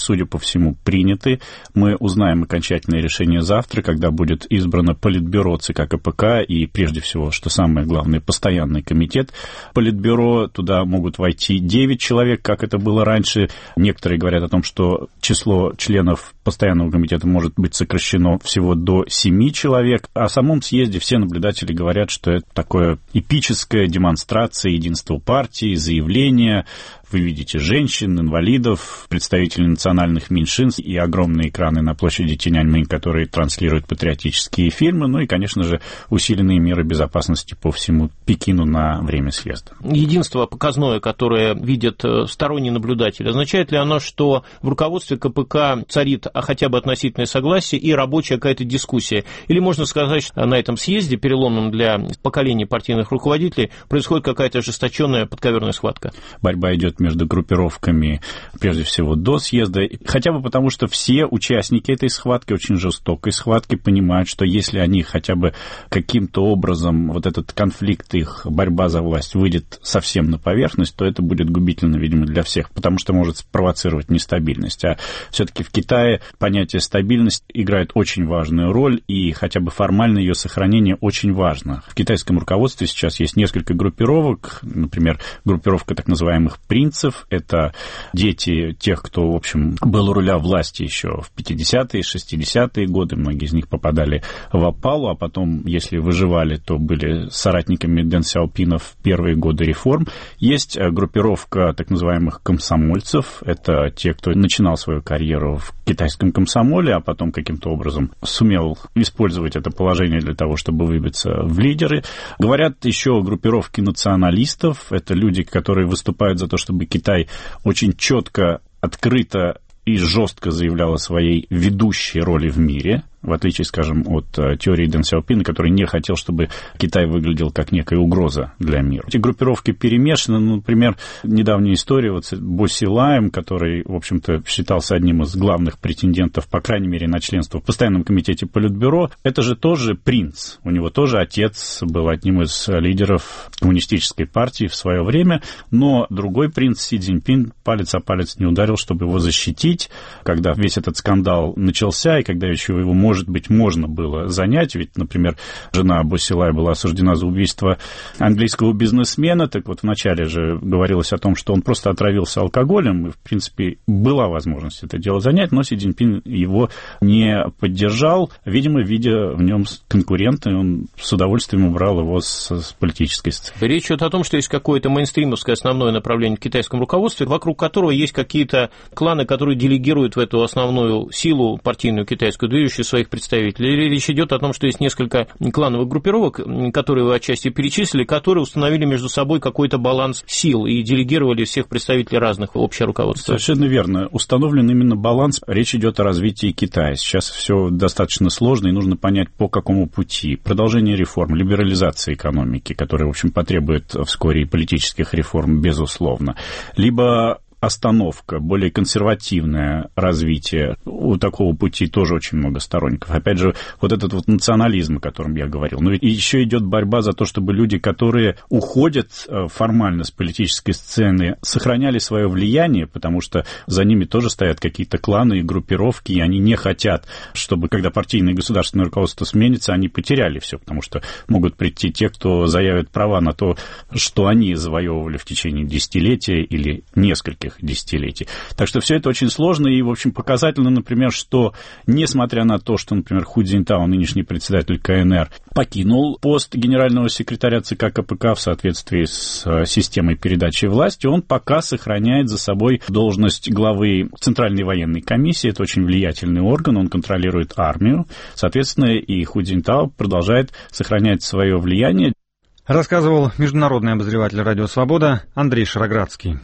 Speaker 14: судя по всему, приняты. Мы узнаем окончательное решение завтра, когда будет избрано Политбюро ЦК КПК и, прежде всего, что самое главное, постоянный комитет Политбюро. Туда могут войти 9 человек, как это было раньше. Некоторые говорят о том, что число членов постоянного комитета может быть сокращено всего до 7 человек. О самом съезде все наблюдатели говорят, что это такое эпическая демонстрация единства партии, заявление. Вы видите женщин, инвалидов, представителей национальных меньшинств и огромные экраны на площади Тяньаньмэнь, которые транслируют патриотические фильмы, ну и, конечно же, усиленные меры безопасности по всему Пекину на время съезда.
Speaker 15: Единство показное, которое видят сторонние наблюдатели, означает ли оно, что в руководстве КПК царит хотя бы относительное согласие и рабочая какая-то дискуссия? Или можно сказать, что на этом съезде, переломном для поколения партийных руководителей, происходит какая-то ожесточенная подковерная схватка?
Speaker 14: Борьба идет между группировками, прежде всего, до съезда, хотя бы потому, что все участники этой схватки, очень жестокой схватки, понимают, что если они хотя бы каким-то образом, вот этот конфликт, их борьба за власть выйдет совсем на поверхность, то это будет губительно, видимо, для всех, потому что может спровоцировать нестабильность. А все-таки в Китае понятие стабильность играет очень важную роль, и хотя бы формально ее сохранение очень важно. В китайском руководстве сейчас есть несколько группировок, например, группировка так называемых принцев. Это дети тех, кто, в общем, был у руля власти еще в 50-е, 60-е годы. Многие из них попадали в опалу, а потом, если выживали, то были соратниками Дэн Сяопина в первые годы реформ. Есть группировка так называемых комсомольцев. Это те, кто начинал свою карьеру в китайском комсомоле, а потом каким-то образом сумел использовать это положение для того, чтобы выбиться в лидеры. Говорят еще о группировке националистов. Это люди, которые выступают за то, чтобы Китай очень четко, открыто и жестко заявлял о своей ведущей роли в мире, в отличие, скажем, от теории Дэн Сяопина, который не хотел, чтобы Китай выглядел как некая угроза для мира. Эти группировки перемешаны. Например, недавняя история вот с Бо Силаем, который, в общем-то, считался одним из главных претендентов, по крайней мере, на членство в постоянном комитете Политбюро. Это же тоже принц. У него тоже отец был одним из лидеров коммунистической партии в свое время, но другой принц, Си Цзиньпин, палец о палец не ударил, чтобы его защитить, когда весь этот скандал начался, и когда еще его, может быть, можно было занять, ведь, например, жена Бо Силая была осуждена за убийство английского бизнесмена, так вот вначале же говорилось о том, что он просто отравился алкоголем, и, в принципе, была возможность это дело занять, но Си Цзиньпин его не поддержал, видимо, видя в нем конкурента, и он с удовольствием убрал его с политической сцены.
Speaker 15: Речь идет о том, что есть какое-то мейнстримовское основное направление в китайском руководстве, вокруг которого есть какие-то кланы, которые делегируют в эту основную силу партийную китайскую, движущую своих представителей. Или речь идет о том, что есть несколько клановых группировок, которые вы отчасти перечислили, которые установили между собой какой-то баланс сил и делегировали всех представителей разных в общее руководство.
Speaker 14: Совершенно верно. Установлен именно баланс. Речь идет о развитии Китая. Сейчас все достаточно сложно, и нужно понять, по какому пути. Продолжение реформ, либерализация экономики, которая, в общем, потребует вскоре и политических реформ, безусловно. Либо остановка, более консервативное развитие. У такого пути тоже очень много сторонников. Опять же, вот этот вот национализм, о котором я говорил. Но ведь еще идет борьба за то, чтобы люди, которые уходят формально с политической сцены, сохраняли свое влияние, потому что за ними тоже стоят какие-то кланы и группировки, и они не хотят, чтобы, когда партийное и государственное руководство сменится, они потеряли все, потому что могут прийти те, кто заявят права на то, что они завоевывали в течение десятилетия или нескольких десятилетий. Так что все это очень сложно, и, в общем, показательно, например, что, несмотря на то, что, например, Ху Цзиньтао, нынешний председатель КНР, покинул пост генерального секретаря ЦК КПК в соответствии с системой передачи власти, он пока сохраняет за собой должность главы Центральной военной комиссии. Это очень влиятельный орган, он контролирует армию. Соответственно, и Ху Цзиньтао продолжает сохранять свое влияние.
Speaker 2: Рассказывал международный обозреватель «Радио Свобода» Андрей Шароградский.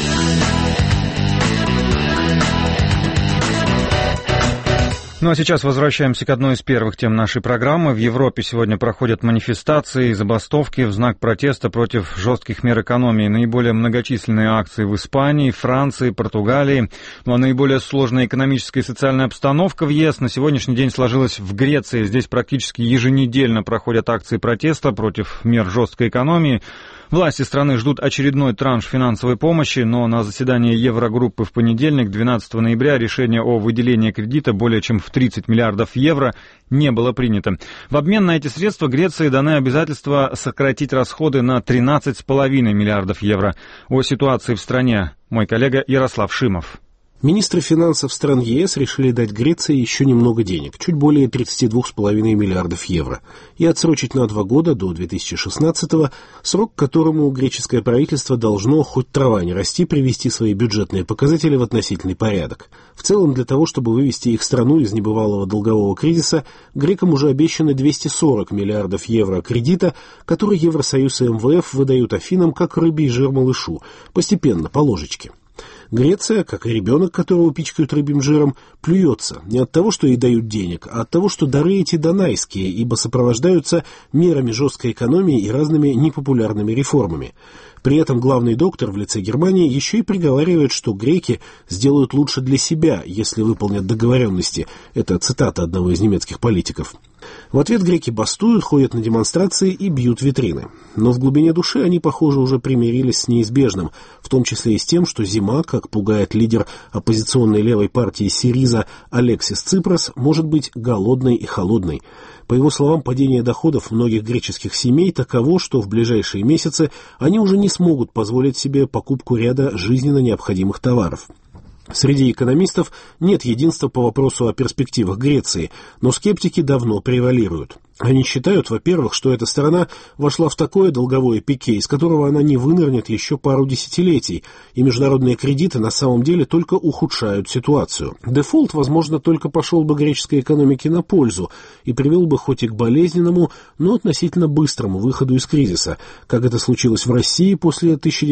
Speaker 2: Ну а сейчас возвращаемся к одной из первых тем нашей программы. В Европе сегодня проходят манифестации и забастовки в знак протеста против жестких мер экономии. Наиболее многочисленные акции в Испании, Франции, Португалии. Ну а наиболее сложная экономическая и социальная обстановка в ЕС на сегодняшний день сложилась в Греции. Здесь практически еженедельно проходят акции протеста против мер жесткой экономии. Власти страны ждут очередной транш финансовой помощи, но на заседании Еврогруппы в понедельник, 12 ноября, решение о выделении кредита более чем в 30 миллиардов евро не было принято. В обмен на эти средства Греции даны обязательства сократить расходы на 13,5 миллиардов евро. О ситуации в стране мой коллега Ярослав Шимов.
Speaker 16: Министры финансов стран ЕС решили дать Греции еще немного денег, чуть более 32,5 миллиардов евро, и отсрочить на 2 года до 2016-го, срок к которому греческое правительство должно, хоть трава не расти, привести свои бюджетные показатели в относительный порядок. В целом, для того, чтобы вывести их страну из небывалого долгового кризиса, грекам уже обещаны 240 миллиардов евро кредита, который Евросоюз и МВФ выдают Афинам как рыбий жир малышу, постепенно, по ложечке. Греция, как и ребенок, которого пичкают рыбьим жиром, плюется не от того, что ей дают денег, а от того, что дары эти донайские, ибо сопровождаются мерами жесткой экономии и разными непопулярными реформами. При этом главный доктор в лице Германии еще и приговаривает, что греки сделают лучше для себя, если выполнят договоренности. Это цитата одного из немецких политиков. В ответ греки бастуют, ходят на демонстрации и бьют витрины. Но в глубине души они, похоже, уже примирились с неизбежным, в том числе и с тем, что зима, как пугает лидер оппозиционной левой партии Сириза Алексис Ципрос, может быть голодной и холодной. По его словам, падение доходов многих греческих семей таково, что в ближайшие месяцы они уже не смогут позволить себе покупку ряда жизненно необходимых товаров. Среди экономистов нет единства по вопросу о перспективах Греции, но скептики давно превалируют. Они считают, во-первых, что эта страна вошла в такое долговое пике, из которого она не вынырнет еще пару десятилетий, и международные кредиты на самом деле только ухудшают ситуацию. Дефолт, возможно, только пошел бы греческой экономике на пользу и привел бы хоть и к болезненному, но относительно быстрому выходу из кризиса, как это случилось в России после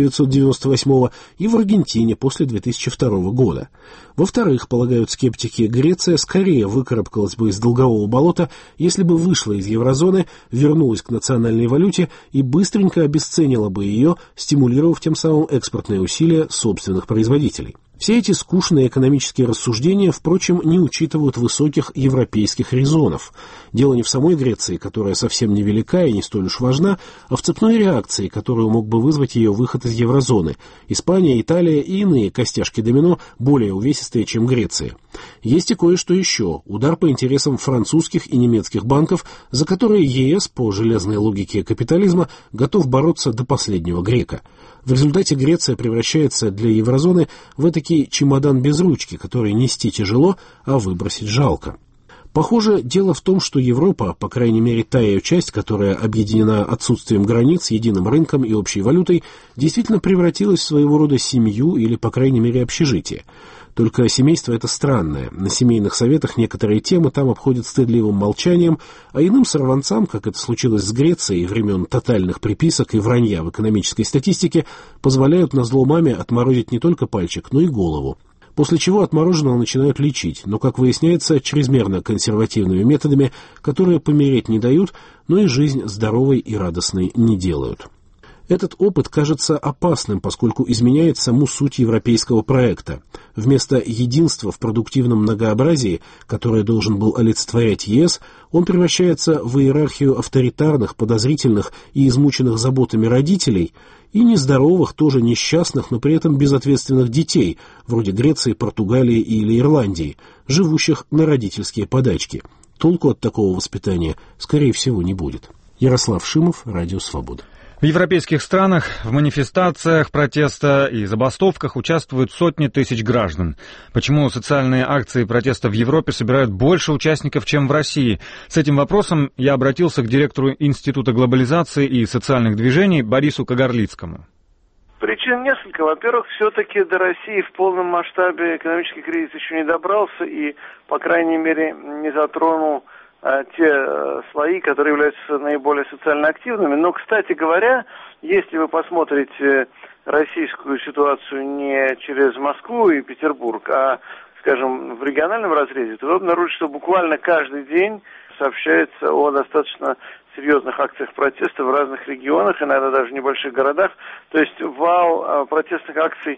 Speaker 16: 1998 и в Аргентине после 2002 года. Во-вторых, полагают скептики, Греция скорее выкарабкалась бы из долгового болота, если бы вышла из еврозоны, вернулась к национальной валюте и быстренько обесценила бы ее, стимулировав тем самым экспортные усилия собственных производителей. Все эти скучные экономические рассуждения, впрочем, не учитывают высоких европейских резонов. Дело не в самой Греции, которая совсем невелика и не столь уж важна, а в цепной реакции, которую мог бы вызвать ее выход из еврозоны. Испания, Италия и иные костяшки домино более увесистые, чем Греция. Есть и кое-что еще. Удар по интересам французских и немецких банков, за которые ЕС, по железной логике капитализма, готов бороться до последнего грека. В результате Греция превращается для еврозоны в этакий чемодан без ручки, который нести тяжело, а выбросить жалко. Похоже, дело в том, что Европа, по крайней мере та ее часть, которая объединена отсутствием границ, единым рынком и общей валютой, действительно превратилась в своего рода семью или, по крайней мере, общежитие. Только семейство это странное. На семейных советах некоторые темы там обходят стыдливым молчанием, а иным сорванцам, как это случилось с Грецией времен тотальных приписок и вранья в экономической статистике, позволяют назло маме отморозить не только пальчик, но и голову. После чего отмороженного начинают лечить, но, как выясняется, чрезмерно консервативными методами, которые помереть не дают, но и жизнь здоровой и радостной не делают. Этот опыт кажется опасным, поскольку изменяет саму суть европейского проекта. Вместо единства в продуктивном многообразии, которое должен был олицетворять ЕС, он превращается в иерархию авторитарных, подозрительных и измученных заботами родителей и нездоровых, тоже несчастных, но при этом безответственных детей, вроде Греции, Португалии или Ирландии, живущих на родительские подачки. Толку от такого воспитания, скорее всего, не будет. Ярослав Шимов, Радио Свобода.
Speaker 2: В европейских странах в манифестациях, протеста и забастовках участвуют сотни тысяч граждан. Почему социальные акции протеста в Европе собирают больше участников, чем в России? С этим вопросом я обратился к директору Института глобализации и социальных движений Борису Кагарлицкому.
Speaker 17: Причин несколько. Во-первых, все-таки до России в полном масштабе экономический кризис еще не добрался и, по крайней мере, не затронул те слои, которые являются наиболее социально активными. Но, кстати говоря, если вы посмотрите российскую ситуацию не через Москву и Петербург, а, скажем, в региональном разрезе, то вы обнаружите, что буквально каждый день сообщается о достаточно серьезных акциях протеста в разных регионах, иногда даже в небольших городах. То есть вал протестных акций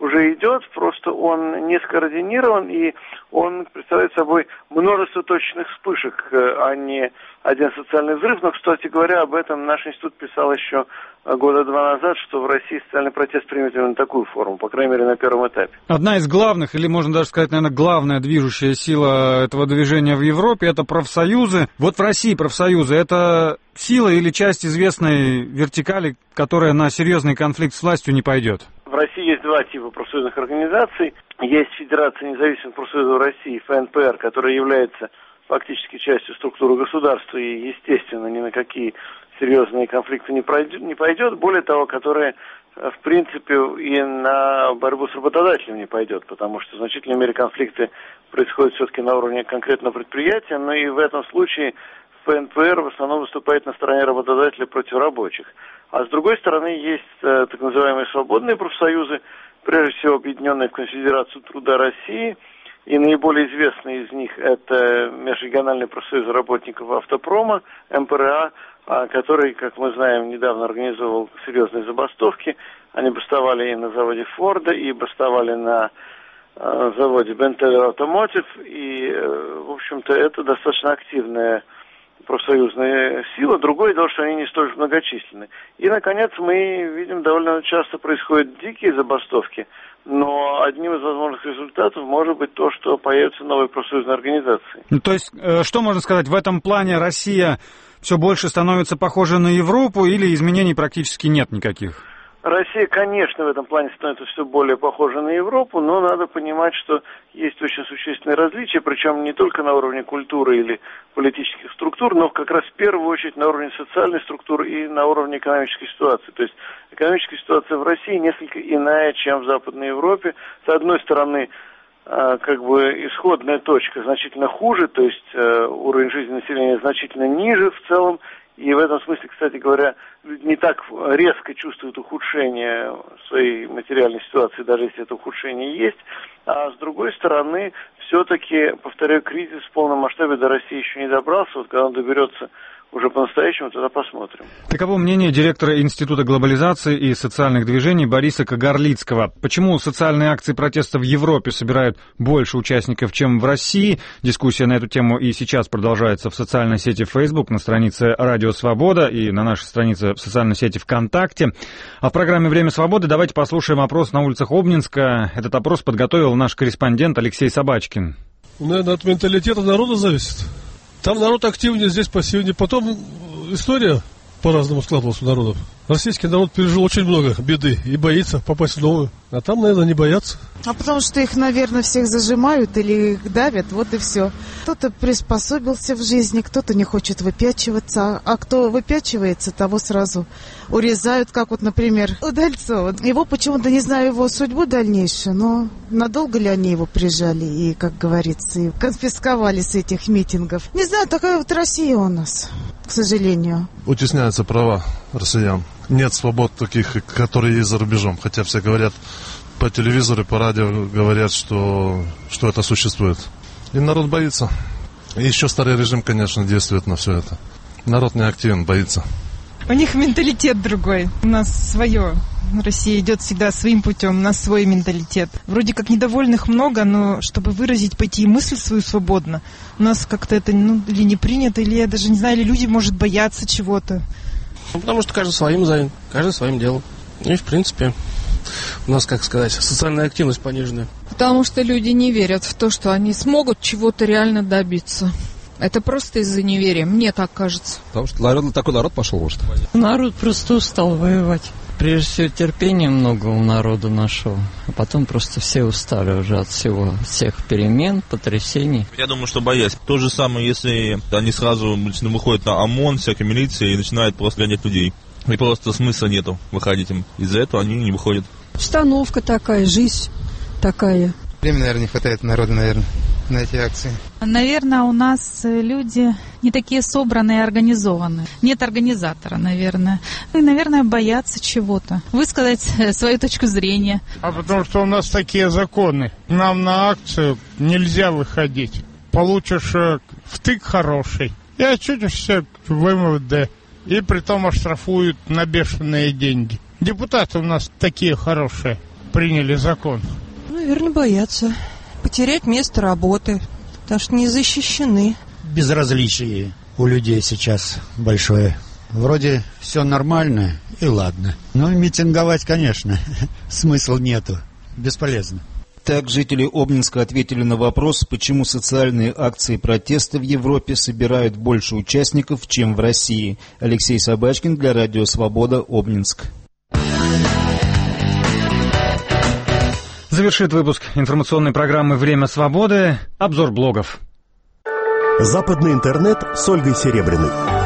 Speaker 17: уже идет, просто он не скоординирован, и он представляет собой множество точечных вспышек, а не один социальный взрыв. Но, кстати говоря, об этом наш институт писал еще года 2 назад, что в России социальный протест примет именно такую форму, по крайней мере, на первом этапе.
Speaker 2: Одна из главных, или можно даже сказать, наверное, главная движущая сила этого движения в Европе – это профсоюзы. Вот в России профсоюзы – это сила или часть известной вертикали, которая на серьезный конфликт с властью не пойдет?
Speaker 17: В России есть 2 типа профсоюзных организаций. Есть Федерация независимых профсоюзов России, ФНПР, которая является фактически частью структуры государства и, естественно, ни на какие серьезные конфликты не пойдет. Более того, которая, в принципе, и на борьбу с работодателем не пойдет, потому что в значительной мере конфликты происходят все-таки на уровне конкретного предприятия, но и в этом случае ФНПР в основном выступает на стороне работодателя против рабочих. А с другой стороны, есть так называемые свободные профсоюзы, прежде всего объединенные в Конфедерацию труда России, и наиболее известный из них это Межрегиональный профсоюз работников автопрома, МПРА, который, как мы знаем, недавно организовал серьезные забастовки. Они бастовали и на заводе Форда, и бастовали на заводе Benteler Automotive, и, в общем-то, это достаточно активная профсоюзная сила. Другое дело, что они не столь многочисленны. И, наконец, мы видим, довольно часто происходят дикие забастовки, но одним из возможных результатов может быть то, что появятся новые профсоюзные организации.
Speaker 2: Ну, то есть, что можно сказать, в этом плане Россия все больше становится похожа на Европу или изменений практически нет никаких?
Speaker 17: Россия, конечно, в этом плане становится все более похожа на Европу, но надо понимать, что есть очень существенные различия, причем не только на уровне культуры или политических структур, но как раз в первую очередь на уровне социальной структуры и на уровне экономической ситуации. То есть экономическая ситуация в России несколько иная, чем в Западной Европе. С одной стороны, как бы исходная точка значительно хуже, то есть уровень жизни населения значительно ниже в целом. И в этом смысле, кстати говоря, люди не так резко чувствуют ухудшение своей материальной ситуации, даже если это ухудшение есть. А с другой стороны, все-таки, повторяю, кризис в полном масштабе до России еще не добрался. Вот когда он доберется уже по-настоящему, тогда посмотрим.
Speaker 2: Таково мнение директора Института глобализации и социальных движений Бориса Кагарлицкого. Почему социальные акции протеста в Европе собирают больше участников, чем в России? Дискуссия на эту тему и сейчас продолжается в социальной сети Facebook, на странице «Радио Свобода» и на нашей странице в социальной сети ВКонтакте. А в программе «Время свободы» давайте послушаем опрос на улицах Обнинска. Этот опрос подготовил наш корреспондент Алексей Собачкин.
Speaker 18: Наверное, от менталитета народа зависит. Там народ активнее, здесь пассивнее. Потом история по-разному складывалась у народов. Российский народ пережил очень много беды и боится попасть в новую. А там, наверное, не боятся.
Speaker 19: А потому что их, наверное, всех зажимают или их давят, вот и все. Кто-то приспособился в жизни, кто-то не хочет выпячиваться. А кто выпячивается, того сразу урезают, как вот, например, Удальцова. Его почему-то, не знаю его судьбу дальнейшую, но надолго ли они его прижали и, как говорится, и конфисковали с этих митингов. Не знаю, такая вот Россия у нас, к сожалению.
Speaker 18: Утесняются права россиян. Нет свобод таких, которые есть за рубежом. Хотя все говорят по телевизору, по радио, говорят, что это существует. И народ боится. И еще старый режим, конечно, действует на все это. Народ не активен, боится.
Speaker 20: У них менталитет другой. У нас свое. Россия идет всегда своим путем, у нас свой менталитет. Вроде как недовольных много, но чтобы выразить, пойти и мысль свою свободно, у нас как-то это или не принято, или я даже не знаю, или люди, может, боятся чего-то.
Speaker 21: Потому что каждый своим занят, каждый своим делом. И, в принципе, у нас, как сказать, социальная активность пониженная.
Speaker 22: Потому что люди не верят в то, что они смогут чего-то реально добиться. Это просто из-за неверия, мне так кажется.
Speaker 23: Потому что такой народ пошел, может.
Speaker 24: Народ просто устал воевать. Прежде всего, терпения много у народа нашего, а потом просто все устали уже от всех перемен, потрясений.
Speaker 25: Я думаю, что боясь. То же самое, если они сразу выходят на ОМОН, всякая милиция и начинают просто гонять людей. И просто смысла нету выходить им. Из-за этого они не выходят.
Speaker 22: Обстановка такая, жизнь такая.
Speaker 26: Времени, наверное, не хватает народу, наверное, на эти акции.
Speaker 27: Наверное, у нас люди не такие собранные и организованные. Нет организатора, наверное. И, наверное, боятся чего-то. Высказать свою точку зрения.
Speaker 28: А потому что у нас такие законы. Нам на акцию нельзя выходить. Получишь втык хороший и очутишься в МВД. И притом оштрафуют на бешеные деньги. Депутаты у нас такие хорошие. приняли закон?
Speaker 4: Наверное, боятся потерять место работы, потому что не защищены.
Speaker 5: Безразличие у людей сейчас большое. Вроде все нормально и ладно. Но митинговать, конечно, смысла нету. Бесполезно.
Speaker 6: Так жители Обнинска ответили на вопрос, почему социальные акции протеста в Европе собирают больше участников, чем в России. Алексей Собачкин для Радио Свобода, Обнинск.
Speaker 2: Завершит выпуск информационной программы «Время свободы» обзор блогов.
Speaker 7: Западный интернет с Ольгой Серебряной.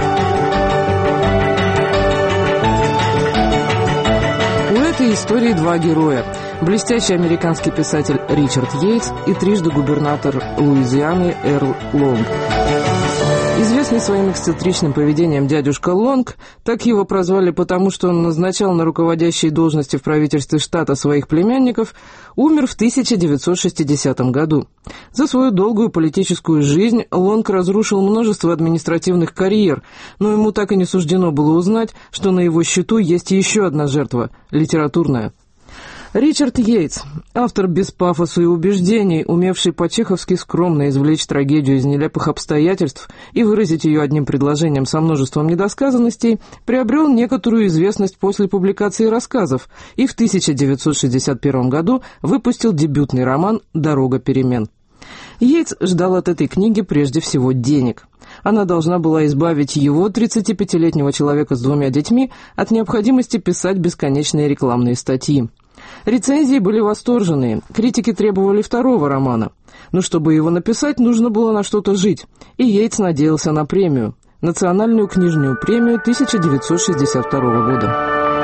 Speaker 8: У этой истории два героя. Блестящий американский писатель Ричард Йейтс и трижды губернатор Луизианы Эрл Лонг. Известный своим эксцентричным поведением дядюшка Лонг, так его прозвали потому, что он назначал на руководящие должности в правительстве штата своих племянников, умер в 1960 году. За свою долгую политическую жизнь Лонг разрушил множество административных карьер, но ему так и не суждено было узнать, что на его счету есть еще одна жертва – литературная. Ричард Йейтс, автор без пафоса и убеждений, умевший по-чеховски скромно извлечь трагедию из нелепых обстоятельств и выразить ее одним предложением со множеством недосказанностей, приобрел некоторую известность после публикации рассказов и в 1961 году выпустил дебютный роман «Дорога перемен». Йейтс ждал от этой книги прежде всего денег. Она должна была избавить его, 35-летнего человека с 2 детьми, от необходимости писать бесконечные рекламные статьи. Рецензии были восторженные, критики требовали второго романа. Но чтобы его написать, нужно было на что-то жить, и Йейтс надеялся на премию, Национальную книжную премию 1962 года.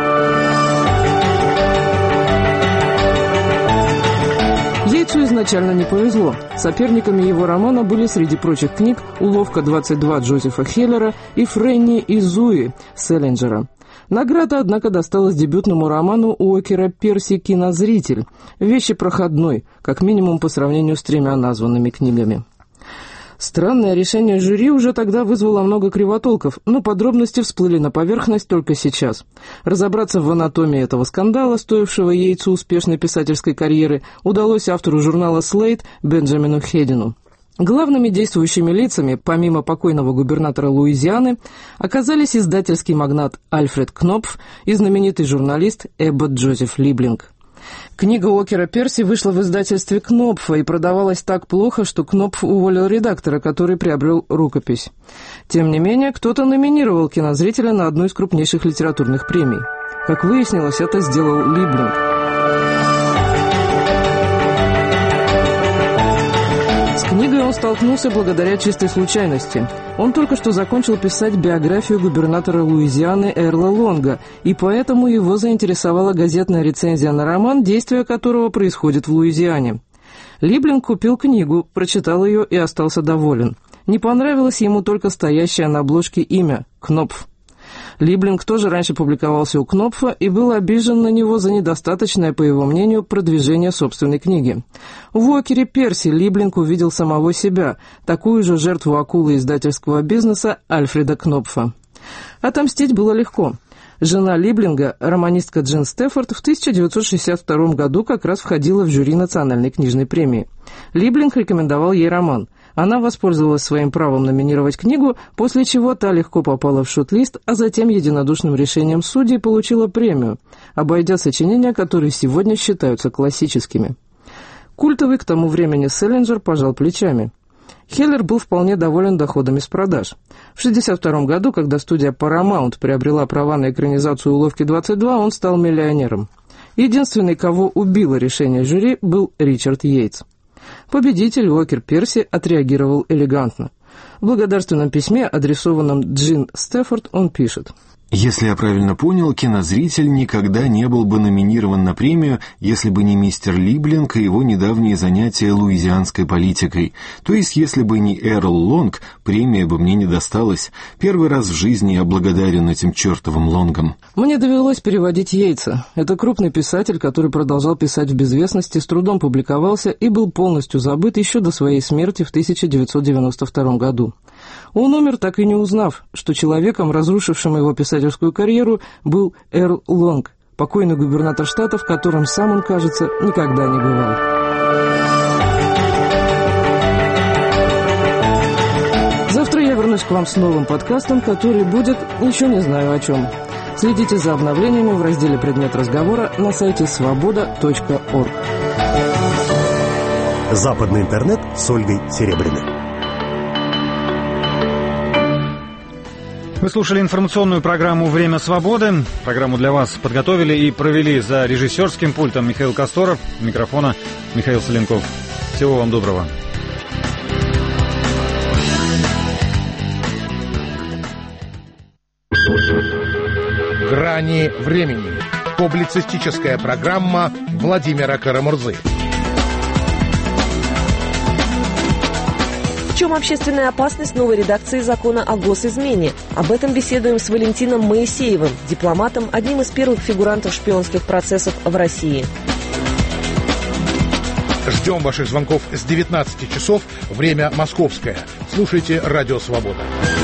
Speaker 8: Йейтсу изначально не повезло. Соперниками его романа были среди прочих книг «Уловка-22» Джозефа Хеллера и «Фрэнни и Зуи» Селлинджера. Награда, однако, досталась дебютному роману Уокера Перси «Кинозритель», вещи проходной, как минимум по сравнению с 3 названными книгами. Странное решение жюри уже тогда вызвало много кривотолков, но подробности всплыли на поверхность только сейчас. Разобраться в анатомии этого скандала, стоившего Йейтсу успешной писательской карьеры, удалось автору журнала «Слейт» Бенджамину Хедину. Главными действующими лицами, помимо покойного губернатора Луизианы, оказались издательский магнат Альфред Кнопф и знаменитый журналист Эббот Джозеф Либлинг. Книга Уокера Перси вышла в издательстве Кнопфа и продавалась так плохо, что Кнопф уволил редактора, который приобрел рукопись. Тем не менее, кто-то номинировал «Кинозрителя» на одну из крупнейших литературных премий. Как выяснилось, это сделал Либлинг. С книгой он столкнулся благодаря чистой случайности. Он только что закончил писать биографию губернатора Луизианы Эрла Лонга, и поэтому его заинтересовала газетная рецензия на роман, действие которого происходит в Луизиане. Либлинг купил книгу, прочитал ее и остался доволен. Не понравилось ему только стоящее на обложке имя – Кнопф. Либлинг тоже раньше публиковался у Кнопфа и был обижен на него за недостаточное, по его мнению, продвижение собственной книги. В Уокере Перси Либлинг увидел самого себя, такую же жертву акулы издательского бизнеса Альфреда Кнопфа. Отомстить было легко. Жена Либлинга, романистка Джин Стефорд, в 1962 году как раз входила в жюри Национальной книжной премии. Либлинг рекомендовал ей роман. Она воспользовалась своим правом номинировать книгу, после чего та легко попала в шорт-лист, а затем единодушным решением судей получила премию, обойдя сочинения, которые сегодня считаются классическими. Культовый к тому времени Селлинджер пожал плечами. Хеллер был вполне доволен доходами с продаж. В 1962 году, когда студия Paramount приобрела права на экранизацию «Уловки-22», он стал миллионером. Единственный, кого убило решение жюри, был Ричард Йейтс. Победитель Уокер Перси отреагировал элегантно. В благодарственном письме, адресованном Джин Стефорд, он пишет:
Speaker 9: «Если я правильно понял, «Кинозритель» никогда не был бы номинирован на премию, если бы не мистер Либлинг и его недавние занятия луизианской политикой. То есть, если бы не Эрл Лонг, премия бы мне не досталась. Первый раз в жизни я благодарен этим чертовым Лонгам».
Speaker 8: Мне довелось переводить Йейтса. Это крупный писатель, который продолжал писать в безвестности, с трудом публиковался и был полностью забыт еще до своей смерти в 1992 году. Он умер, так и не узнав, что человеком, разрушившим его писательскую карьеру, был Эрл Лонг, спокойный губернатор штата, в котором сам он, кажется, никогда не бывал. Завтра я вернусь к вам с новым подкастом, который будет еще не знаю о чем. Следите за обновлениями в разделе «Предмет разговора» на сайте svoboda.org.
Speaker 7: Западный интернет с Ольгой Серебряной.
Speaker 2: Вы слушали информационную программу «Время свободы». Программу для вас подготовили и провели за режиссерским пультом Михаил Косторов, у микрофона Михаил Соленков. Всего вам доброго.
Speaker 1: «Грани времени». Публицистическая программа Владимира Карамурзы.
Speaker 3: В чем общественная опасность новой редакции закона о госизмене? Об этом беседуем с Валентином Моисеевым, дипломатом, одним из первых фигурантов шпионских процессов в России.
Speaker 1: Ждем ваших звонков с 19 часов, время московское. Слушайте «Радио Свобода».